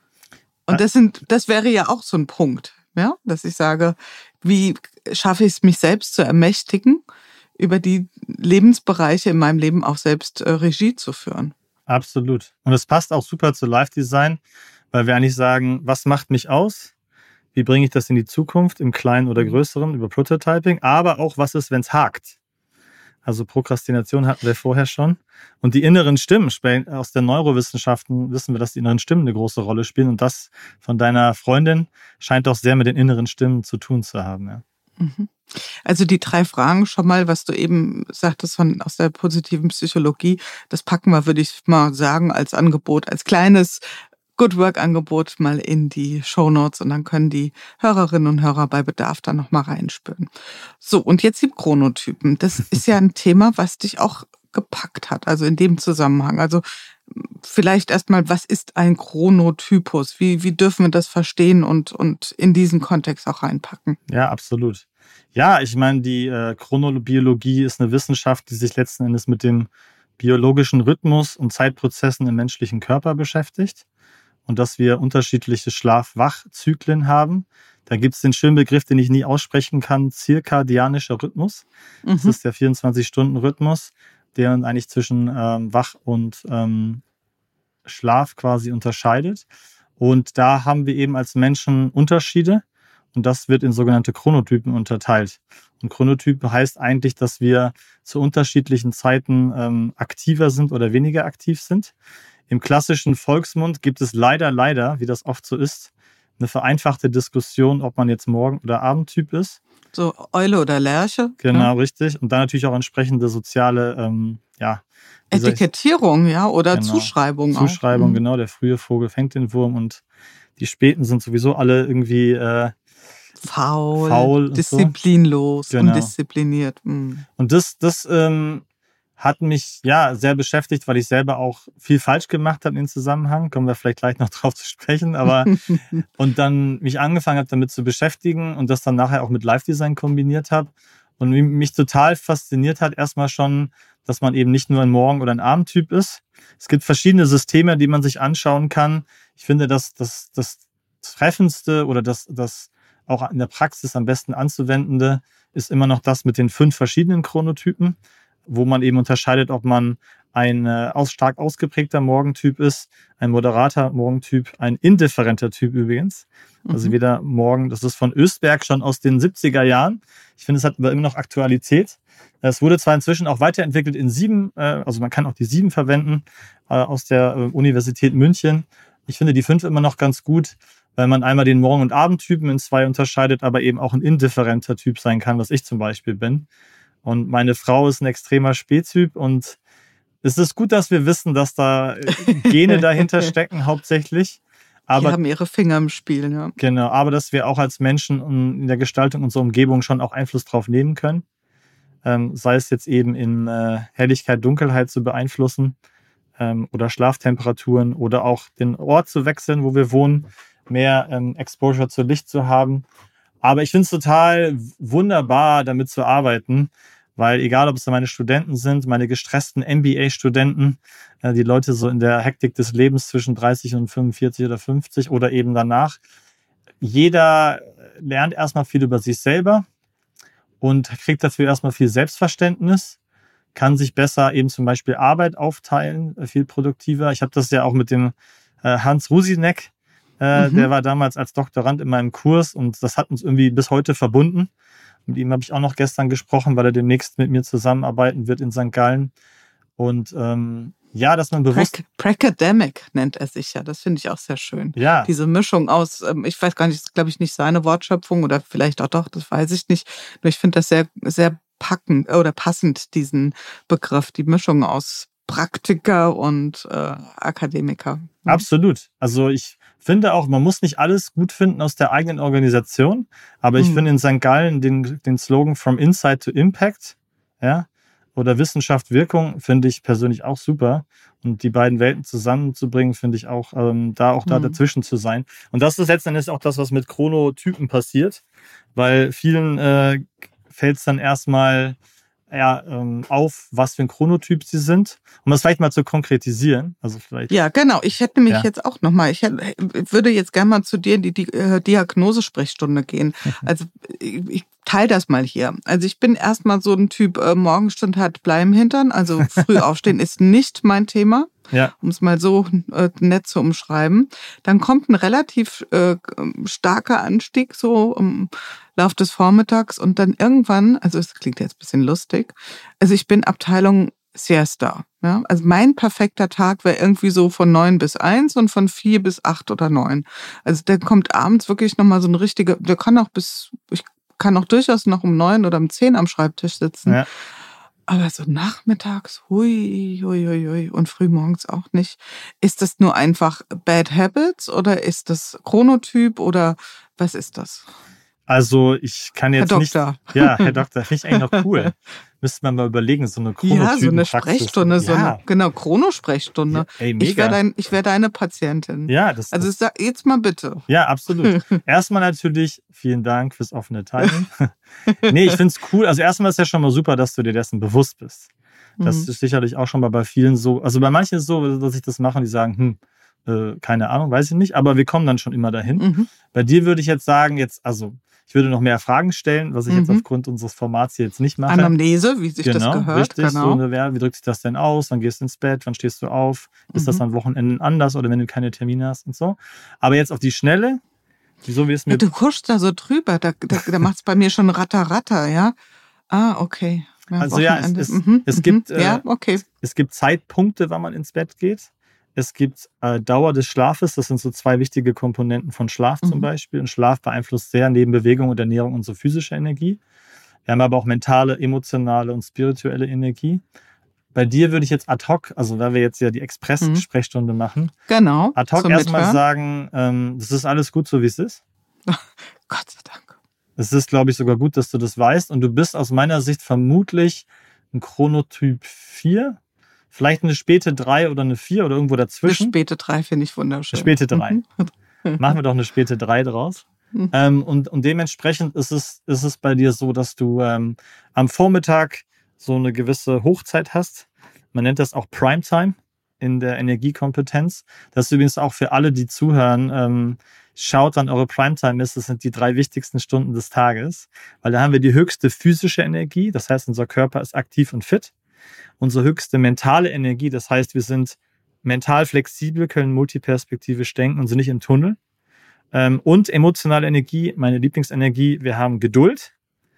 Und das sind, das wäre ja auch so ein Punkt, ja, dass ich sage, wie schaffe ich es, mich selbst zu ermächtigen, über die Lebensbereiche in meinem Leben auch selbst äh, Regie zu führen. Absolut. Und es passt auch super zu Life Design, weil wir eigentlich sagen, was macht mich aus? Wie bringe ich das in die Zukunft, im Kleinen oder Größeren, über Prototyping? Aber auch, was ist, wenn es hakt? Also Prokrastination hatten wir vorher schon. Und die inneren Stimmen, aus den Neurowissenschaften wissen wir, dass die inneren Stimmen eine große Rolle spielen. Und das von deiner Freundin scheint doch sehr mit den inneren Stimmen zu tun zu haben. Ja. Also die drei Fragen schon mal, was du eben sagtest von aus der positiven Psychologie, das packen wir, würde ich mal sagen, als Angebot, als kleines Good Work-Angebot mal in die Shownotes und dann können die Hörerinnen und Hörer bei Bedarf da nochmal reinspüren. So, und jetzt die Chronotypen. Das ist ja ein Thema, was dich auch gepackt hat, also in dem Zusammenhang. Also vielleicht erstmal, was ist ein Chronotypus? Wie, wie dürfen wir das verstehen und, und in diesen Kontext auch reinpacken? Ja, absolut. Ja, ich meine, die äh, Chronobiologie ist eine Wissenschaft, die sich letzten Endes mit dem biologischen Rhythmus und Zeitprozessen im menschlichen Körper beschäftigt. Und dass wir unterschiedliche Schlaf-Wach-Zyklen haben. Da gibt es den schönen Begriff, den ich nie aussprechen kann, zirkadianischer Rhythmus. Mhm. Das ist der vierundzwanzig-Stunden-Rhythmus, der eigentlich zwischen ähm, Wach und ähm, Schlaf quasi unterscheidet. Und da haben wir eben als Menschen Unterschiede. Und das wird in sogenannte Chronotypen unterteilt. Und Chronotyp heißt eigentlich, dass wir zu unterschiedlichen Zeiten ähm, aktiver sind oder weniger aktiv sind. Im klassischen Volksmund gibt es leider, leider, wie das oft so ist, eine vereinfachte Diskussion, ob man jetzt Morgen- oder Abendtyp ist. So Eule oder Lerche. Genau, ja. Richtig. Und dann natürlich auch entsprechende soziale, ähm, ja. Etikettierung, ja, oder genau. Zuschreibung. Zuschreibung, auch. Genau. Der frühe Vogel fängt den Wurm und die Späten sind sowieso alle irgendwie äh, faul, faul disziplinlos, so. Genau. undiszipliniert. Mhm. Und das, das ähm, hat mich ja sehr beschäftigt, weil ich selber auch viel falsch gemacht habe in dem Zusammenhang. Kommen wir vielleicht gleich noch drauf zu sprechen. Aber und dann mich angefangen habe, damit zu beschäftigen und das dann nachher auch mit Live-Design kombiniert habe. Und mich total fasziniert hat erstmal schon, dass man eben nicht nur ein Morgen- oder ein Abendtyp ist. Es gibt verschiedene Systeme, die man sich anschauen kann. Ich finde, dass das, das Treffendste oder das, das auch in der Praxis am besten anzuwendende ist immer noch das mit den fünf verschiedenen Chronotypen, wo man eben unterscheidet, ob man ein äh, aus, stark ausgeprägter Morgentyp ist, ein moderater Morgentyp, ein indifferenter Typ übrigens. Mhm. Also wieder Morgen, das ist von Östberg schon aus den siebziger Jahren. Ich finde, es hat aber immer noch Aktualität. Es wurde zwar inzwischen auch weiterentwickelt in sieben, äh, also man kann auch die sieben verwenden äh, aus der äh, Universität München. Ich finde die fünf immer noch ganz gut, weil man einmal den Morgen- und Abendtypen in zwei unterscheidet, aber eben auch ein indifferenter Typ sein kann, was ich zum Beispiel bin. Und meine Frau ist ein extremer Spättyp und es ist gut, dass wir wissen, dass da Gene dahinter stecken hauptsächlich. Aber, die haben ihre Finger im Spiel, ja. Genau, aber dass wir auch als Menschen in der Gestaltung unserer Umgebung schon auch Einfluss drauf nehmen können. Ähm, sei es jetzt eben in äh, Helligkeit, Dunkelheit zu beeinflussen ähm, oder Schlaftemperaturen oder auch den Ort zu wechseln, wo wir wohnen, mehr ähm, Exposure zu Licht zu haben. Aber ich finde es total wunderbar, damit zu arbeiten, weil egal, ob es meine Studenten sind, meine gestressten M B A-Studenten, äh, die Leute so in der Hektik des Lebens zwischen dreißig und fünfundvierzig oder fünfzig oder eben danach, jeder lernt erstmal viel über sich selber und kriegt dafür erstmal viel Selbstverständnis, kann sich besser eben zum Beispiel Arbeit aufteilen, viel produktiver. Ich habe das ja auch mit dem äh, Hans Rusinek, äh, mhm. der war damals als Doktorand in meinem Kurs und das hat uns irgendwie bis heute verbunden. Mit ihm habe ich auch noch gestern gesprochen, weil er demnächst mit mir zusammenarbeiten wird in Sankt Gallen. Und ähm, ja, dass man bewusst... Pracademic nennt er sich ja, das finde ich auch sehr schön. Ja. Diese Mischung aus, ähm, ich weiß gar nicht, das ist glaube ich nicht seine Wortschöpfung oder vielleicht auch doch, das weiß ich nicht. Nur ich finde das sehr, sehr packend oder passend, diesen Begriff, die Mischung aus Praktiker und äh, Akademiker. Absolut. Also ich finde auch, man muss nicht alles gut finden aus der eigenen Organisation, aber ich mhm. finde in Sankt Gallen den, den Slogan From Insight to Impact, ja, oder Wissenschaft, Wirkung, finde ich persönlich auch super. Und die beiden Welten zusammenzubringen, finde ich auch, ähm, da auch da mhm. dazwischen zu sein. Und das ist letztendlich auch das, was mit Chronotypen passiert, weil vielen äh, fällt es dann erstmal ja, ähm, auf, was für ein Chronotyp sie sind, um das vielleicht mal zu konkretisieren. Also vielleicht. Ja, genau. Ich hätte mich ja. jetzt auch nochmal, ich hätte, würde jetzt gerne mal zu dir in die, die äh, Diagnosesprechstunde gehen. Also ich, ich teile das mal hier. Also ich bin erstmal so ein Typ, äh, Morgenstund hat Blei im Hintern, also früh aufstehen ist nicht mein Thema. Ja. Um es mal so äh, nett zu umschreiben. Dann kommt ein relativ äh, starker Anstieg so im Lauf des Vormittags und dann irgendwann, also es klingt jetzt ein bisschen lustig, also ich bin Abteilung Siesta. Ja? Also mein perfekter Tag wäre irgendwie so von neun bis eins und von vier bis acht oder neun. Also der kommt abends wirklich nochmal so ein richtiger, der kann auch bis, ich kann auch durchaus noch um neun oder um zehn am Schreibtisch sitzen. Ja. Aber so nachmittags, hui, hui, hui, hui, und frühmorgens auch nicht. Ist das nur einfach Bad Habits oder ist das Chronotyp oder was ist das? Also ich kann jetzt Herr nicht... Doktor. Ja, Herr Doktor, finde ich eigentlich noch cool. Müsste man mal überlegen, so eine Chronotypen-Praxis. Ja, so eine Sprechstunde, ja. so eine, genau, Chronosprechstunde. Ja, ey, mega. Ich wäre dein, ich wär deine Patientin. Ja, das Also das, sag jetzt mal bitte. Ja, absolut. Erstmal natürlich, vielen Dank fürs offene Teilen. Nee, ich finde es cool. Also erstmal ist ja schon mal super, dass du dir dessen bewusst bist. Das mhm. ist sicherlich auch schon mal bei vielen so. Also bei manchen ist es so, dass ich das mache und die sagen, hm, äh, keine Ahnung, weiß ich nicht. Aber wir kommen dann schon immer dahin. Mhm. Bei dir würde ich jetzt sagen, jetzt, also ich würde noch mehr Fragen stellen, was ich mhm. jetzt aufgrund unseres Formats hier jetzt nicht mache. Anamnese, wie sich genau, das gehört. Richtig, genau, so, ja, wie drückt sich das denn aus? Wann gehst du ins Bett? Wann stehst du auf? Ist mhm. das an Wochenenden anders oder wenn du keine Termine hast und so? Aber jetzt auf die Schnelle, wieso wie es mir... Ja, du kuschst da so drüber, da, da, da macht es bei mir schon ratter, ratter, ja? Ah, okay. Ja, also Wochenende. ja, es, es, mhm. es, gibt, äh, ja, okay. es gibt Zeitpunkte, wann man ins Bett geht. Es gibt äh, Dauer des Schlafes, das sind so zwei wichtige Komponenten von Schlaf mhm. zum Beispiel. Und Schlaf beeinflusst sehr neben Bewegung und Ernährung unsere physische Energie. Wir haben aber auch mentale, emotionale und spirituelle Energie. Bei dir würde ich jetzt ad hoc, also weil wir jetzt ja die Express-Sprechstunde mhm. machen, genau, ad hoc erstmal sagen, ähm, das ist alles gut so, wie es ist. Gott sei Dank. Es ist, glaube ich, sogar gut, dass du das weißt. Und du bist aus meiner Sicht vermutlich ein Chronotyp vier, vielleicht eine späte drei oder eine vier oder irgendwo dazwischen. Eine späte drei finde ich wunderschön. Eine späte drei. Machen wir doch eine späte drei draus. Mhm. Ähm, und, und dementsprechend ist es, ist es bei dir so, dass du ähm, am Vormittag so eine gewisse Hochzeit hast. Man nennt das auch Primetime in der Energiekompetenz. Das ist übrigens auch für alle, die zuhören, ähm, schaut, wann eure Primetime ist. Das sind die drei wichtigsten Stunden des Tages, weil da haben wir die höchste physische Energie. Das heißt, unser Körper ist aktiv und fit. Unsere höchste mentale Energie, das heißt, wir sind mental flexibel, können multiperspektivisch denken und sind nicht im Tunnel. Ähm, und emotionale Energie, meine Lieblingsenergie, wir haben Geduld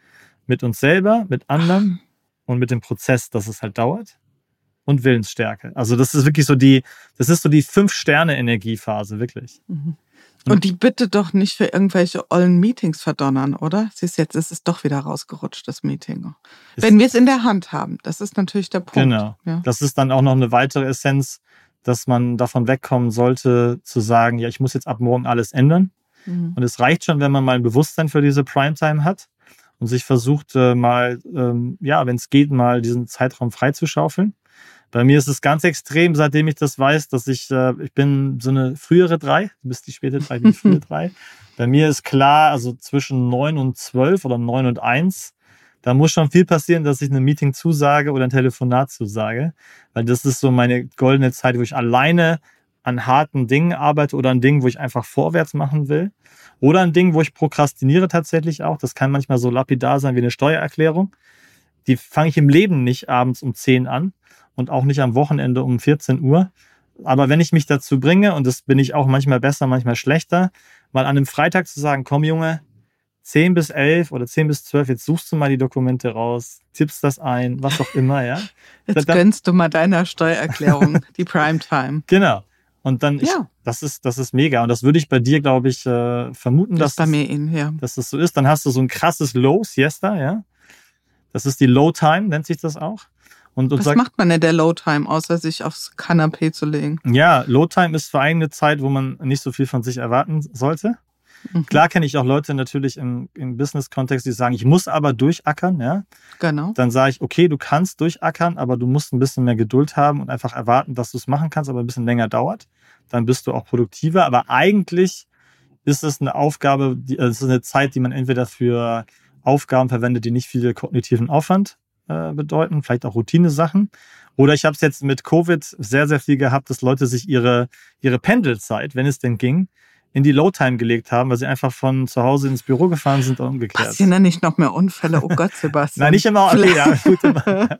mit uns selber, mit anderen und mit dem Prozess, dass es halt dauert. Und Willensstärke. Also das ist wirklich so die, das ist so die Fünf-Sterne-Energiephase, wirklich. Mhm. Und die bitte doch nicht für irgendwelche ollen Meetings verdonnern, oder? Siehst jetzt, ist es doch wieder rausgerutscht, das Meeting. Wenn wir es in der Hand haben, das ist natürlich der Punkt. Genau. Ja. Das ist dann auch noch eine weitere Essenz, dass man davon wegkommen sollte, zu sagen, ja, ich muss jetzt ab morgen alles ändern. Mhm. Und es reicht schon, wenn man mal ein Bewusstsein für diese Primetime hat und sich versucht, äh, mal, ähm, ja, wenn es geht, mal diesen Zeitraum freizuschaufeln. Bei mir ist es ganz extrem, seitdem ich das weiß, dass ich, äh, ich bin so eine frühere drei, du bist die späte drei, die frühe drei. Bei mir ist klar, also zwischen neun und zwölf oder neun und eins, da muss schon viel passieren, dass ich einem Meeting zusage oder ein Telefonat zusage, weil das ist so meine goldene Zeit, wo ich alleine an harten Dingen arbeite oder an Dingen, wo ich einfach vorwärts machen will oder an Dingen, wo ich prokrastiniere tatsächlich auch. Das kann manchmal so lapidar sein wie eine Steuererklärung. Die fange ich im Leben nicht abends um zehn an. Und auch nicht am Wochenende um vierzehn Uhr. Aber wenn ich mich dazu bringe, und das bin ich auch manchmal besser, manchmal schlechter, mal an einem Freitag zu sagen, komm Junge, zehn bis elf oder zehn bis zwölf, jetzt suchst du mal die Dokumente raus, tippst das ein, was auch immer, ja. Jetzt dann, gönnst du mal deiner Steuererklärung die Primetime. Genau. Und dann, ich, ja. das ist das ist mega. Und das würde ich bei dir, glaube ich, äh, vermuten, das dass, bei mir in, ja. dass das so ist. Dann hast du so ein krasses Low-Siesta, ja. Das ist die Low-Time, nennt sich das auch. Und, und Was sag, macht man in der Low-Time, außer sich aufs Kanapee zu legen? Ja, Low-Time ist für eigene Zeit, wo man nicht so viel von sich erwarten sollte. Mhm. Klar kenne ich auch Leute natürlich im, im Business-Kontext, die sagen, ich muss aber durchackern. Ja? Genau. Dann sage ich, okay, du kannst durchackern, aber du musst ein bisschen mehr Geduld haben und einfach erwarten, dass du es machen kannst, aber ein bisschen länger dauert. Dann bist du auch produktiver. Aber eigentlich ist es eine Aufgabe, die, es ist eine Zeit, die man entweder für Aufgaben verwendet, die nicht viel kognitiven Aufwand bedeuten, vielleicht auch Routine-Sachen. Oder ich habe es jetzt mit Covid sehr, sehr viel gehabt, dass Leute sich ihre, ihre Pendelzeit, wenn es denn ging, in die Low-Time gelegt haben, weil sie einfach von zu Hause ins Büro gefahren sind und umgekehrt. Passieren da nicht noch mehr Unfälle? Oh Gott, Sebastian. Nein, nicht immer. Okay, ja, guter,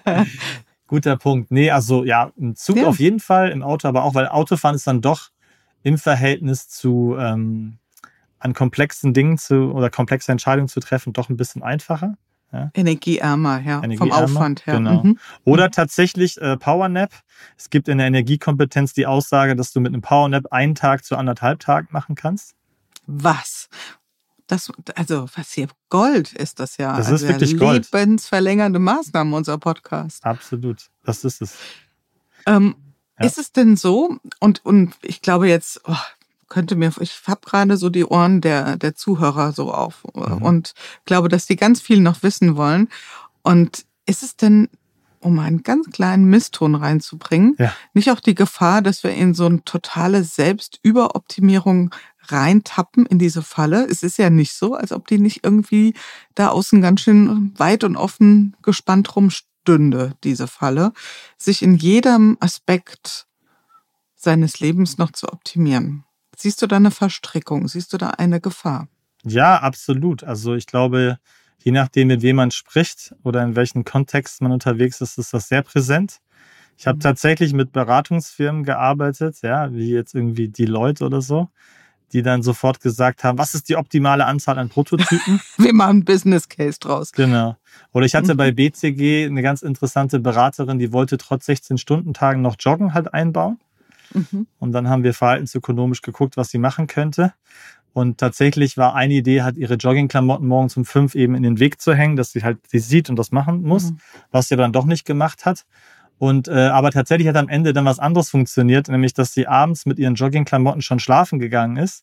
guter Punkt. Nee, also ja, im Zug ja. auf jeden Fall, im Auto aber auch, weil Autofahren ist dann doch im Verhältnis zu ähm, an komplexen Dingen zu oder komplexe Entscheidungen zu treffen, doch ein bisschen einfacher. Ja. Energieärmer, ja, Energieärmer, vom Aufwand her. Genau. Mhm. Oder tatsächlich äh, Powernap. Es gibt in der Energiekompetenz die Aussage, dass du mit einem Powernap einen Tag zu anderthalb Tagen machen kannst. Was? Das, also, was hier Gold ist das ja. Das also ist wirklich Gold. Lebensverlängernde Maßnahmen, unser Podcast. Absolut, das ist es. Ähm, ja. Ist es denn so, und, und ich glaube jetzt, oh, könnte mir, ich habe gerade so die Ohren der, der Zuhörer so auf mhm. und glaube, dass die ganz viel noch wissen wollen. Und ist es denn, um einen ganz kleinen Misston reinzubringen, ja. nicht auch die Gefahr, dass wir in so eine totale Selbstüberoptimierung reintappen in diese Falle? Es ist ja nicht so, als ob die nicht irgendwie da außen ganz schön weit und offen gespannt rumstünde, diese Falle, sich in jedem Aspekt seines Lebens noch zu optimieren. Siehst du da eine Verstrickung? Siehst du da eine Gefahr? Ja, absolut. Also ich glaube, je nachdem, mit wem man spricht oder in welchem Kontext man unterwegs ist, ist das sehr präsent. Ich habe mhm. tatsächlich mit Beratungsfirmen gearbeitet, ja, wie jetzt irgendwie Deloitte oder so, die dann sofort gesagt haben, was ist die optimale Anzahl an Prototypen? Wir machen einen Business Case draus. Genau. Oder ich hatte mhm. bei B C G eine ganz interessante Beraterin, die wollte trotz sechzehn-Stunden-Tagen noch Joggen halt einbauen. Mhm. Und dann haben wir verhaltensökonomisch geguckt, was sie machen könnte. Und tatsächlich war eine Idee, halt ihre Joggingklamotten morgens um fünf eben in den Weg zu hängen, dass sie halt die sieht und das machen muss, mhm. was sie dann doch nicht gemacht hat. Und äh, aber tatsächlich hat am Ende dann was anderes funktioniert, nämlich dass sie abends mit ihren Joggingklamotten schon schlafen gegangen ist.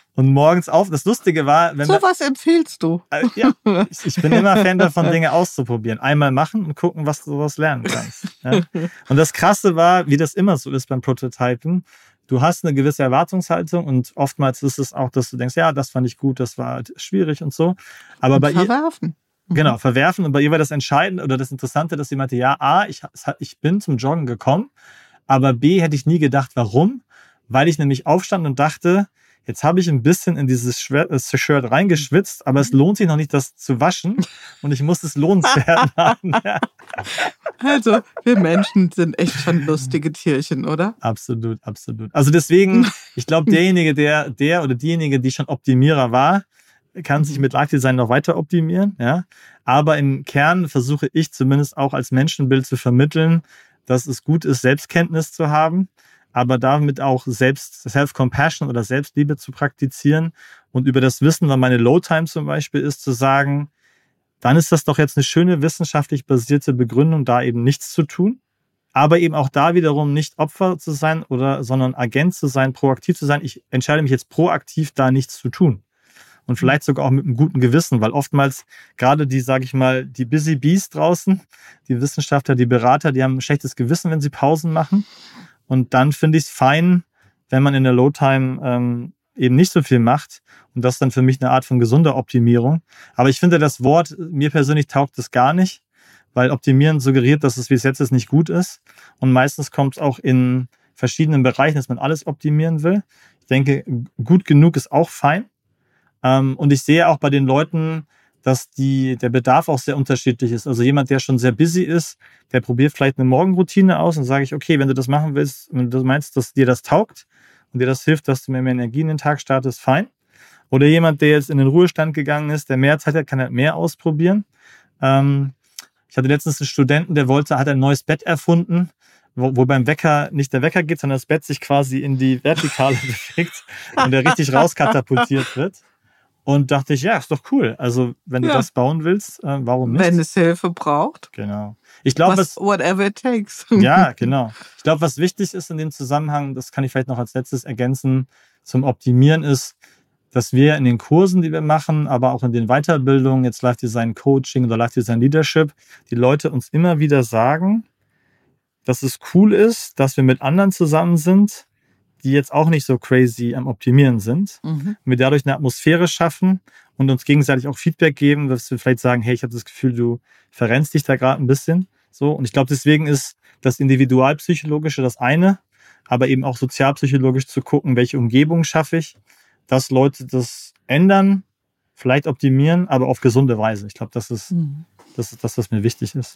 und morgens auf. Das Lustige war, wenn so was empfiehlst du? Äh, ja, ich, ich bin immer Fan davon, Dinge auszuprobieren. Einmal machen und gucken, was du daraus lernen kannst. Ja? Und das Krasse war, wie das immer so ist beim Prototypen, du hast eine gewisse Erwartungshaltung und oftmals ist es auch, dass du denkst, ja, das fand ich gut, das war schwierig und so. Aber und bei verwerfen. ihr, genau, verwerfen. Und bei ihr war das Entscheidende oder das Interessante, dass sie meinte, ja, A, ich, ich bin zum Joggen gekommen, aber B, hätte ich nie gedacht, warum? Weil ich nämlich aufstand und dachte, jetzt habe ich ein bisschen in dieses Shirt reingeschwitzt, aber es lohnt sich noch nicht, das zu waschen und ich muss es lohnenswert machen. Also, wir Menschen sind echt schon lustige Tierchen, oder? Absolut, absolut. Also deswegen, ich glaube, derjenige, der, der oder diejenige, die schon Optimierer war, kann sich mit Live Design noch weiter optimieren. Ja? Aber im Kern versuche ich zumindest auch als Menschenbild zu vermitteln, dass es gut ist, Selbstkenntnis zu haben, aber damit auch selbst Self-Compassion oder Selbstliebe zu praktizieren und über das Wissen, wann meine Low-Time zum Beispiel ist, zu sagen, dann ist das doch jetzt eine schöne wissenschaftlich basierte Begründung, da eben nichts zu tun, aber eben auch da wiederum nicht Opfer zu sein oder, sondern Agent zu sein, proaktiv zu sein. Ich entscheide mich jetzt proaktiv, da nichts zu tun. Und vielleicht sogar auch mit einem guten Gewissen, weil oftmals gerade die, sage ich mal, die Busy Bees draußen, die Wissenschaftler, die Berater, die haben ein schlechtes Gewissen, wenn sie Pausen machen. Und dann finde ich es fein, wenn man in der Low-Time ähm, eben nicht so viel macht. Und das ist dann für mich eine Art von gesunder Optimierung. Aber ich finde das Wort, mir persönlich taugt es gar nicht, weil Optimieren suggeriert, dass es, wie es jetzt ist, nicht gut ist. Und meistens kommt es auch in verschiedenen Bereichen, dass man alles optimieren will. Ich denke, gut genug ist auch fein. Ähm, und ich sehe auch bei den Leuten, dass die, der Bedarf auch sehr unterschiedlich ist. Also jemand, der schon sehr busy ist, der probiert vielleicht eine Morgenroutine aus und sage ich, okay, wenn du das machen willst, wenn du meinst, dass dir das taugt und dir das hilft, dass du mehr, mehr Energie in den Tag startest, fein. Oder jemand, der jetzt in den Ruhestand gegangen ist, der mehr Zeit hat, kann halt mehr ausprobieren. Ähm, ich hatte letztens einen Studenten, der wollte, hat ein neues Bett erfunden, wo, wo beim Wecker nicht der Wecker geht, sondern das Bett sich quasi in die Vertikale bewegt und der richtig rauskatapultiert wird. Und dachte ich, ja, ist doch cool. Also, wenn du ja. das bauen willst, äh, warum nicht? Wenn es Hilfe braucht. Genau. Ich glaube, was, whatever it takes. Ja, genau. Ich glaube, was wichtig ist in dem Zusammenhang, das kann ich vielleicht noch als letztes ergänzen, zum Optimieren ist, dass wir in den Kursen, die wir machen, aber auch in den Weiterbildungen, jetzt Live Design Coaching oder Live Design Leadership, die Leute uns immer wieder sagen, dass es cool ist, dass wir mit anderen zusammen sind, die jetzt auch nicht so crazy am Optimieren sind. Mhm. Und wir dadurch eine Atmosphäre schaffen und uns gegenseitig auch Feedback geben, dass wir vielleicht sagen, hey, ich habe das Gefühl, du verrennst dich da gerade ein bisschen. So. Und ich glaube, deswegen ist das Individualpsychologische das eine, aber eben auch sozialpsychologisch zu gucken, welche Umgebung schaffe ich, dass Leute das ändern, vielleicht optimieren, aber auf gesunde Weise. Ich glaube, das ist, mhm. das ist das, was mir wichtig ist.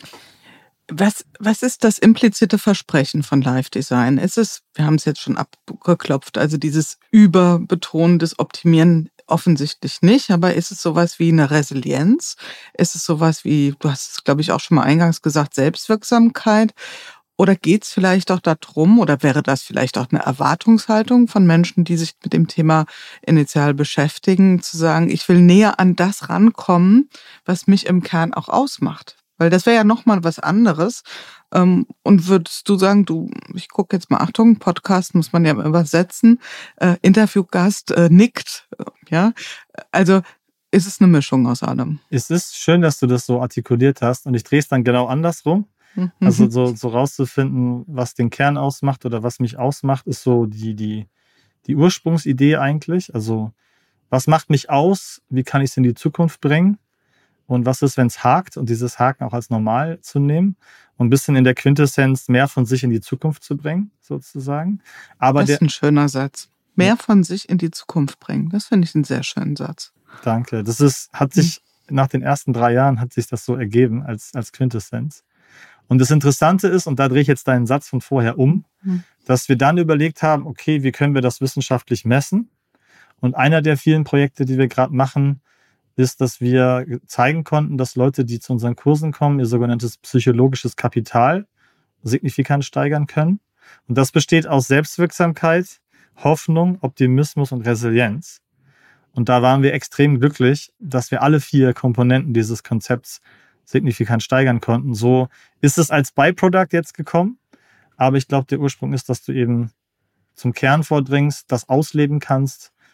Was, was ist das implizite Versprechen von Live Design? Ist es, wir haben es jetzt schon abgeklopft, also dieses Überbetonen des Optimieren offensichtlich nicht, aber ist es sowas wie eine Resilienz? Ist es sowas wie, du hast es, glaube ich, auch schon mal eingangs gesagt, Selbstwirksamkeit? Oder geht es vielleicht auch darum, oder wäre das vielleicht auch eine Erwartungshaltung von Menschen, die sich mit dem Thema initial beschäftigen, zu sagen, ich will näher an das rankommen, was mich im Kern auch ausmacht? Weil das wäre ja nochmal was anderes. Und würdest du sagen, du, ich gucke jetzt mal, Achtung, Podcast muss man ja übersetzen, äh, Interviewgast äh, nickt, ja. Also ist es eine Mischung aus allem. Es ist schön, dass du das so artikuliert hast und ich drehe es dann genau andersrum. Mhm. Also so, so rauszufinden, was den Kern ausmacht oder was mich ausmacht, ist so die, die, die Ursprungsidee eigentlich. Also was macht mich aus? Wie kann ich es in die Zukunft bringen? Und was ist, wenn es hakt und dieses Haken auch als normal zu nehmen und ein bisschen in der Quintessenz mehr von sich in die Zukunft zu bringen, sozusagen. Aber das ist ein schöner Satz. Mehr von sich in die Zukunft bringen. Das finde ich einen sehr schönen Satz. Danke. Das ist, hat sich mhm. nach den ersten drei Jahren hat sich das so ergeben als, als Quintessenz. Und das Interessante ist, und da drehe ich jetzt deinen Satz von vorher um, mhm. dass wir dann überlegt haben, okay, wie können wir das wissenschaftlich messen? Und einer der vielen Projekte, die wir gerade machen, ist, dass wir zeigen konnten, dass Leute, die zu unseren Kursen kommen, ihr sogenanntes psychologisches Kapital signifikant steigern können. Und das besteht aus Selbstwirksamkeit, Hoffnung, Optimismus und Resilienz. Und da waren wir extrem glücklich, dass wir alle vier Komponenten dieses Konzepts signifikant steigern konnten. So ist es als Byproduct jetzt gekommen. Aber ich glaube, der Ursprung ist, dass du eben zum Kern vordringst, das ausleben kannst,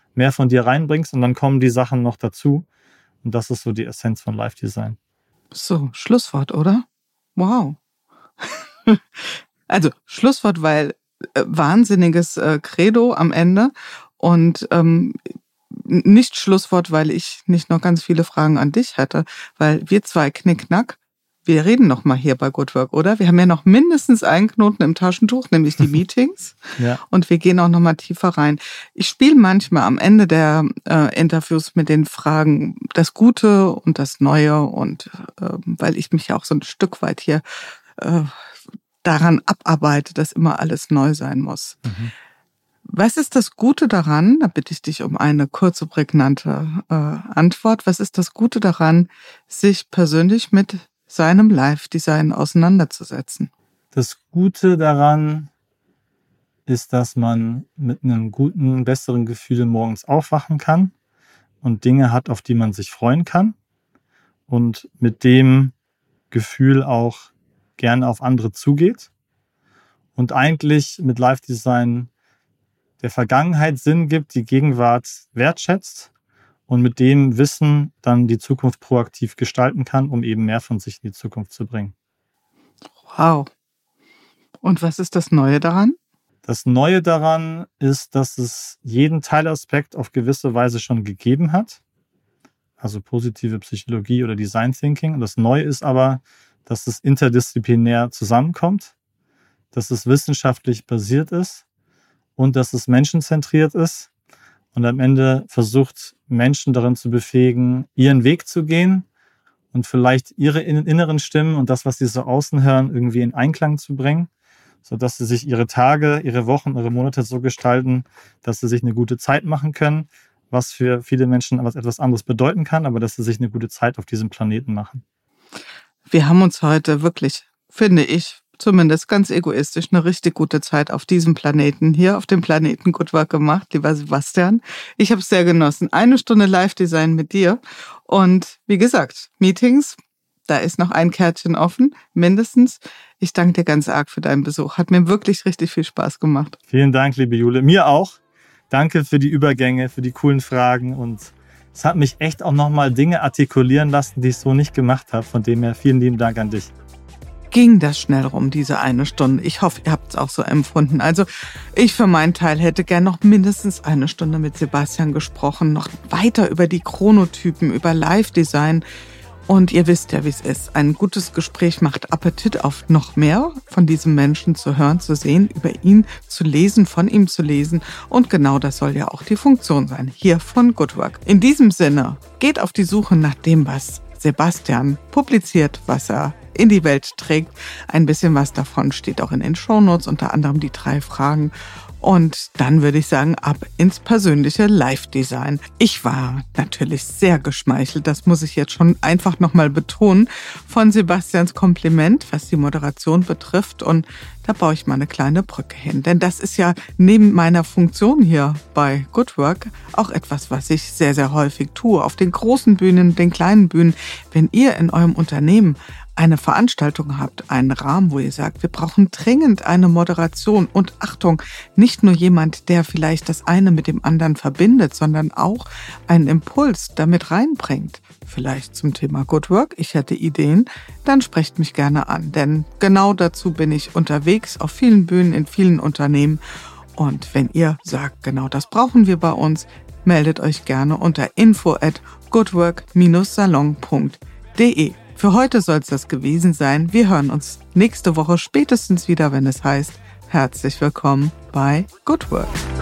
mehr von dir reinbringst und dann kommen die Sachen noch dazu. Und das ist so die Essenz von Live Design. So, Schlusswort, oder? Wow. Also Schlusswort, weil äh, wahnsinniges äh, Credo am Ende und ähm, nicht Schlusswort, weil ich nicht noch ganz viele Fragen an dich hätte, weil wir zwei Knickknack, wir reden noch mal hier bei Good Work, oder? Wir haben ja noch mindestens einen Knoten im Taschentuch, nämlich die Meetings. Ja. Und wir gehen auch noch mal tiefer rein. Ich spiele manchmal am Ende der äh, Interviews mit den Fragen das Gute und das Neue und äh, weil ich mich ja auch so ein Stück weit hier äh, daran abarbeite, dass immer alles neu sein muss. Mhm. Was ist das Gute daran? Da bitte ich dich um eine kurze, prägnante äh, Antwort. Was ist das Gute daran, sich persönlich mit seinem Live-Design auseinanderzusetzen? Das Gute daran ist, dass man mit einem guten, besseren Gefühl morgens aufwachen kann und Dinge hat, auf die man sich freuen kann und mit dem Gefühl auch gerne auf andere zugeht und eigentlich mit Live-Design der Vergangenheit Sinn gibt, die Gegenwart wertschätzt und mit dem Wissen dann die Zukunft proaktiv gestalten kann, um eben mehr von sich in die Zukunft zu bringen. Wow. Und was ist das Neue daran? Das Neue daran ist, dass es jeden Teilaspekt auf gewisse Weise schon gegeben hat, also positive Psychologie oder Design Thinking. Und das Neue ist aber, dass es interdisziplinär zusammenkommt, dass es wissenschaftlich basiert ist und dass es menschenzentriert ist und am Ende versucht, Menschen darin zu befähigen, ihren Weg zu gehen und vielleicht ihre inneren Stimmen und das, was sie so außen hören, irgendwie in Einklang zu bringen, sodass sie sich ihre Tage, ihre Wochen, ihre Monate so gestalten, dass sie sich eine gute Zeit machen können, was für viele Menschen was etwas anderes bedeuten kann, aber dass sie sich eine gute Zeit auf diesem Planeten machen. Wir haben uns heute wirklich, finde ich, zumindest ganz egoistisch, eine richtig gute Zeit auf diesem Planeten, hier auf dem Planeten Good Work gemacht, lieber Sebastian. Ich habe es sehr genossen. Eine Stunde Live-Design mit dir. Und wie gesagt, Meetings, da ist noch ein Kärtchen offen, mindestens. Ich danke dir ganz arg für deinen Besuch. Hat mir wirklich richtig viel Spaß gemacht. Vielen Dank, liebe Jule. Mir auch. Danke für die Übergänge, für die coolen Fragen und es hat mich echt auch nochmal Dinge artikulieren lassen, die ich so nicht gemacht habe. Von dem her vielen lieben Dank an dich. Ging das schnell rum, diese eine Stunde? Ich hoffe, ihr habt es auch so empfunden. Also ich für meinen Teil hätte gern noch mindestens eine Stunde mit Sebastian gesprochen, noch weiter über die Chronotypen, über Live-Design. Und ihr wisst ja, wie es ist. Ein gutes Gespräch macht Appetit auf noch mehr von diesem Menschen zu hören, zu sehen, über ihn zu lesen, von ihm zu lesen. Und genau das soll ja auch die Funktion sein, hier von Good Work. In diesem Sinne, geht auf die Suche nach dem, was Sebastian publiziert, was er in die Welt trägt. Ein bisschen was davon steht auch in den Shownotes, unter anderem die drei Fragen. Und dann würde ich sagen, ab ins persönliche Live-Design. Ich war natürlich sehr geschmeichelt, das muss ich jetzt schon einfach nochmal betonen, von Sebastians Kompliment, was die Moderation betrifft. Und da baue ich mal eine kleine Brücke hin. Denn das ist ja neben meiner Funktion hier bei Good Work auch etwas, was ich sehr, sehr häufig tue. Auf den großen Bühnen, den kleinen Bühnen. Wenn ihr in eurem Unternehmen eine Veranstaltung habt, einen Rahmen, wo ihr sagt, wir brauchen dringend eine Moderation und Achtung, nicht nur jemand, der vielleicht das eine mit dem anderen verbindet, sondern auch einen Impuls damit reinbringt, vielleicht zum Thema Good Work, ich hätte Ideen, dann sprecht mich gerne an, denn genau dazu bin ich unterwegs auf vielen Bühnen, in vielen Unternehmen und wenn ihr sagt, genau das brauchen wir bei uns, meldet euch gerne unter info at goodwork dash salon punkt de. Für heute soll es das gewesen sein. Wir hören uns nächste Woche spätestens wieder, wenn es heißt, herzlich willkommen bei Good Work.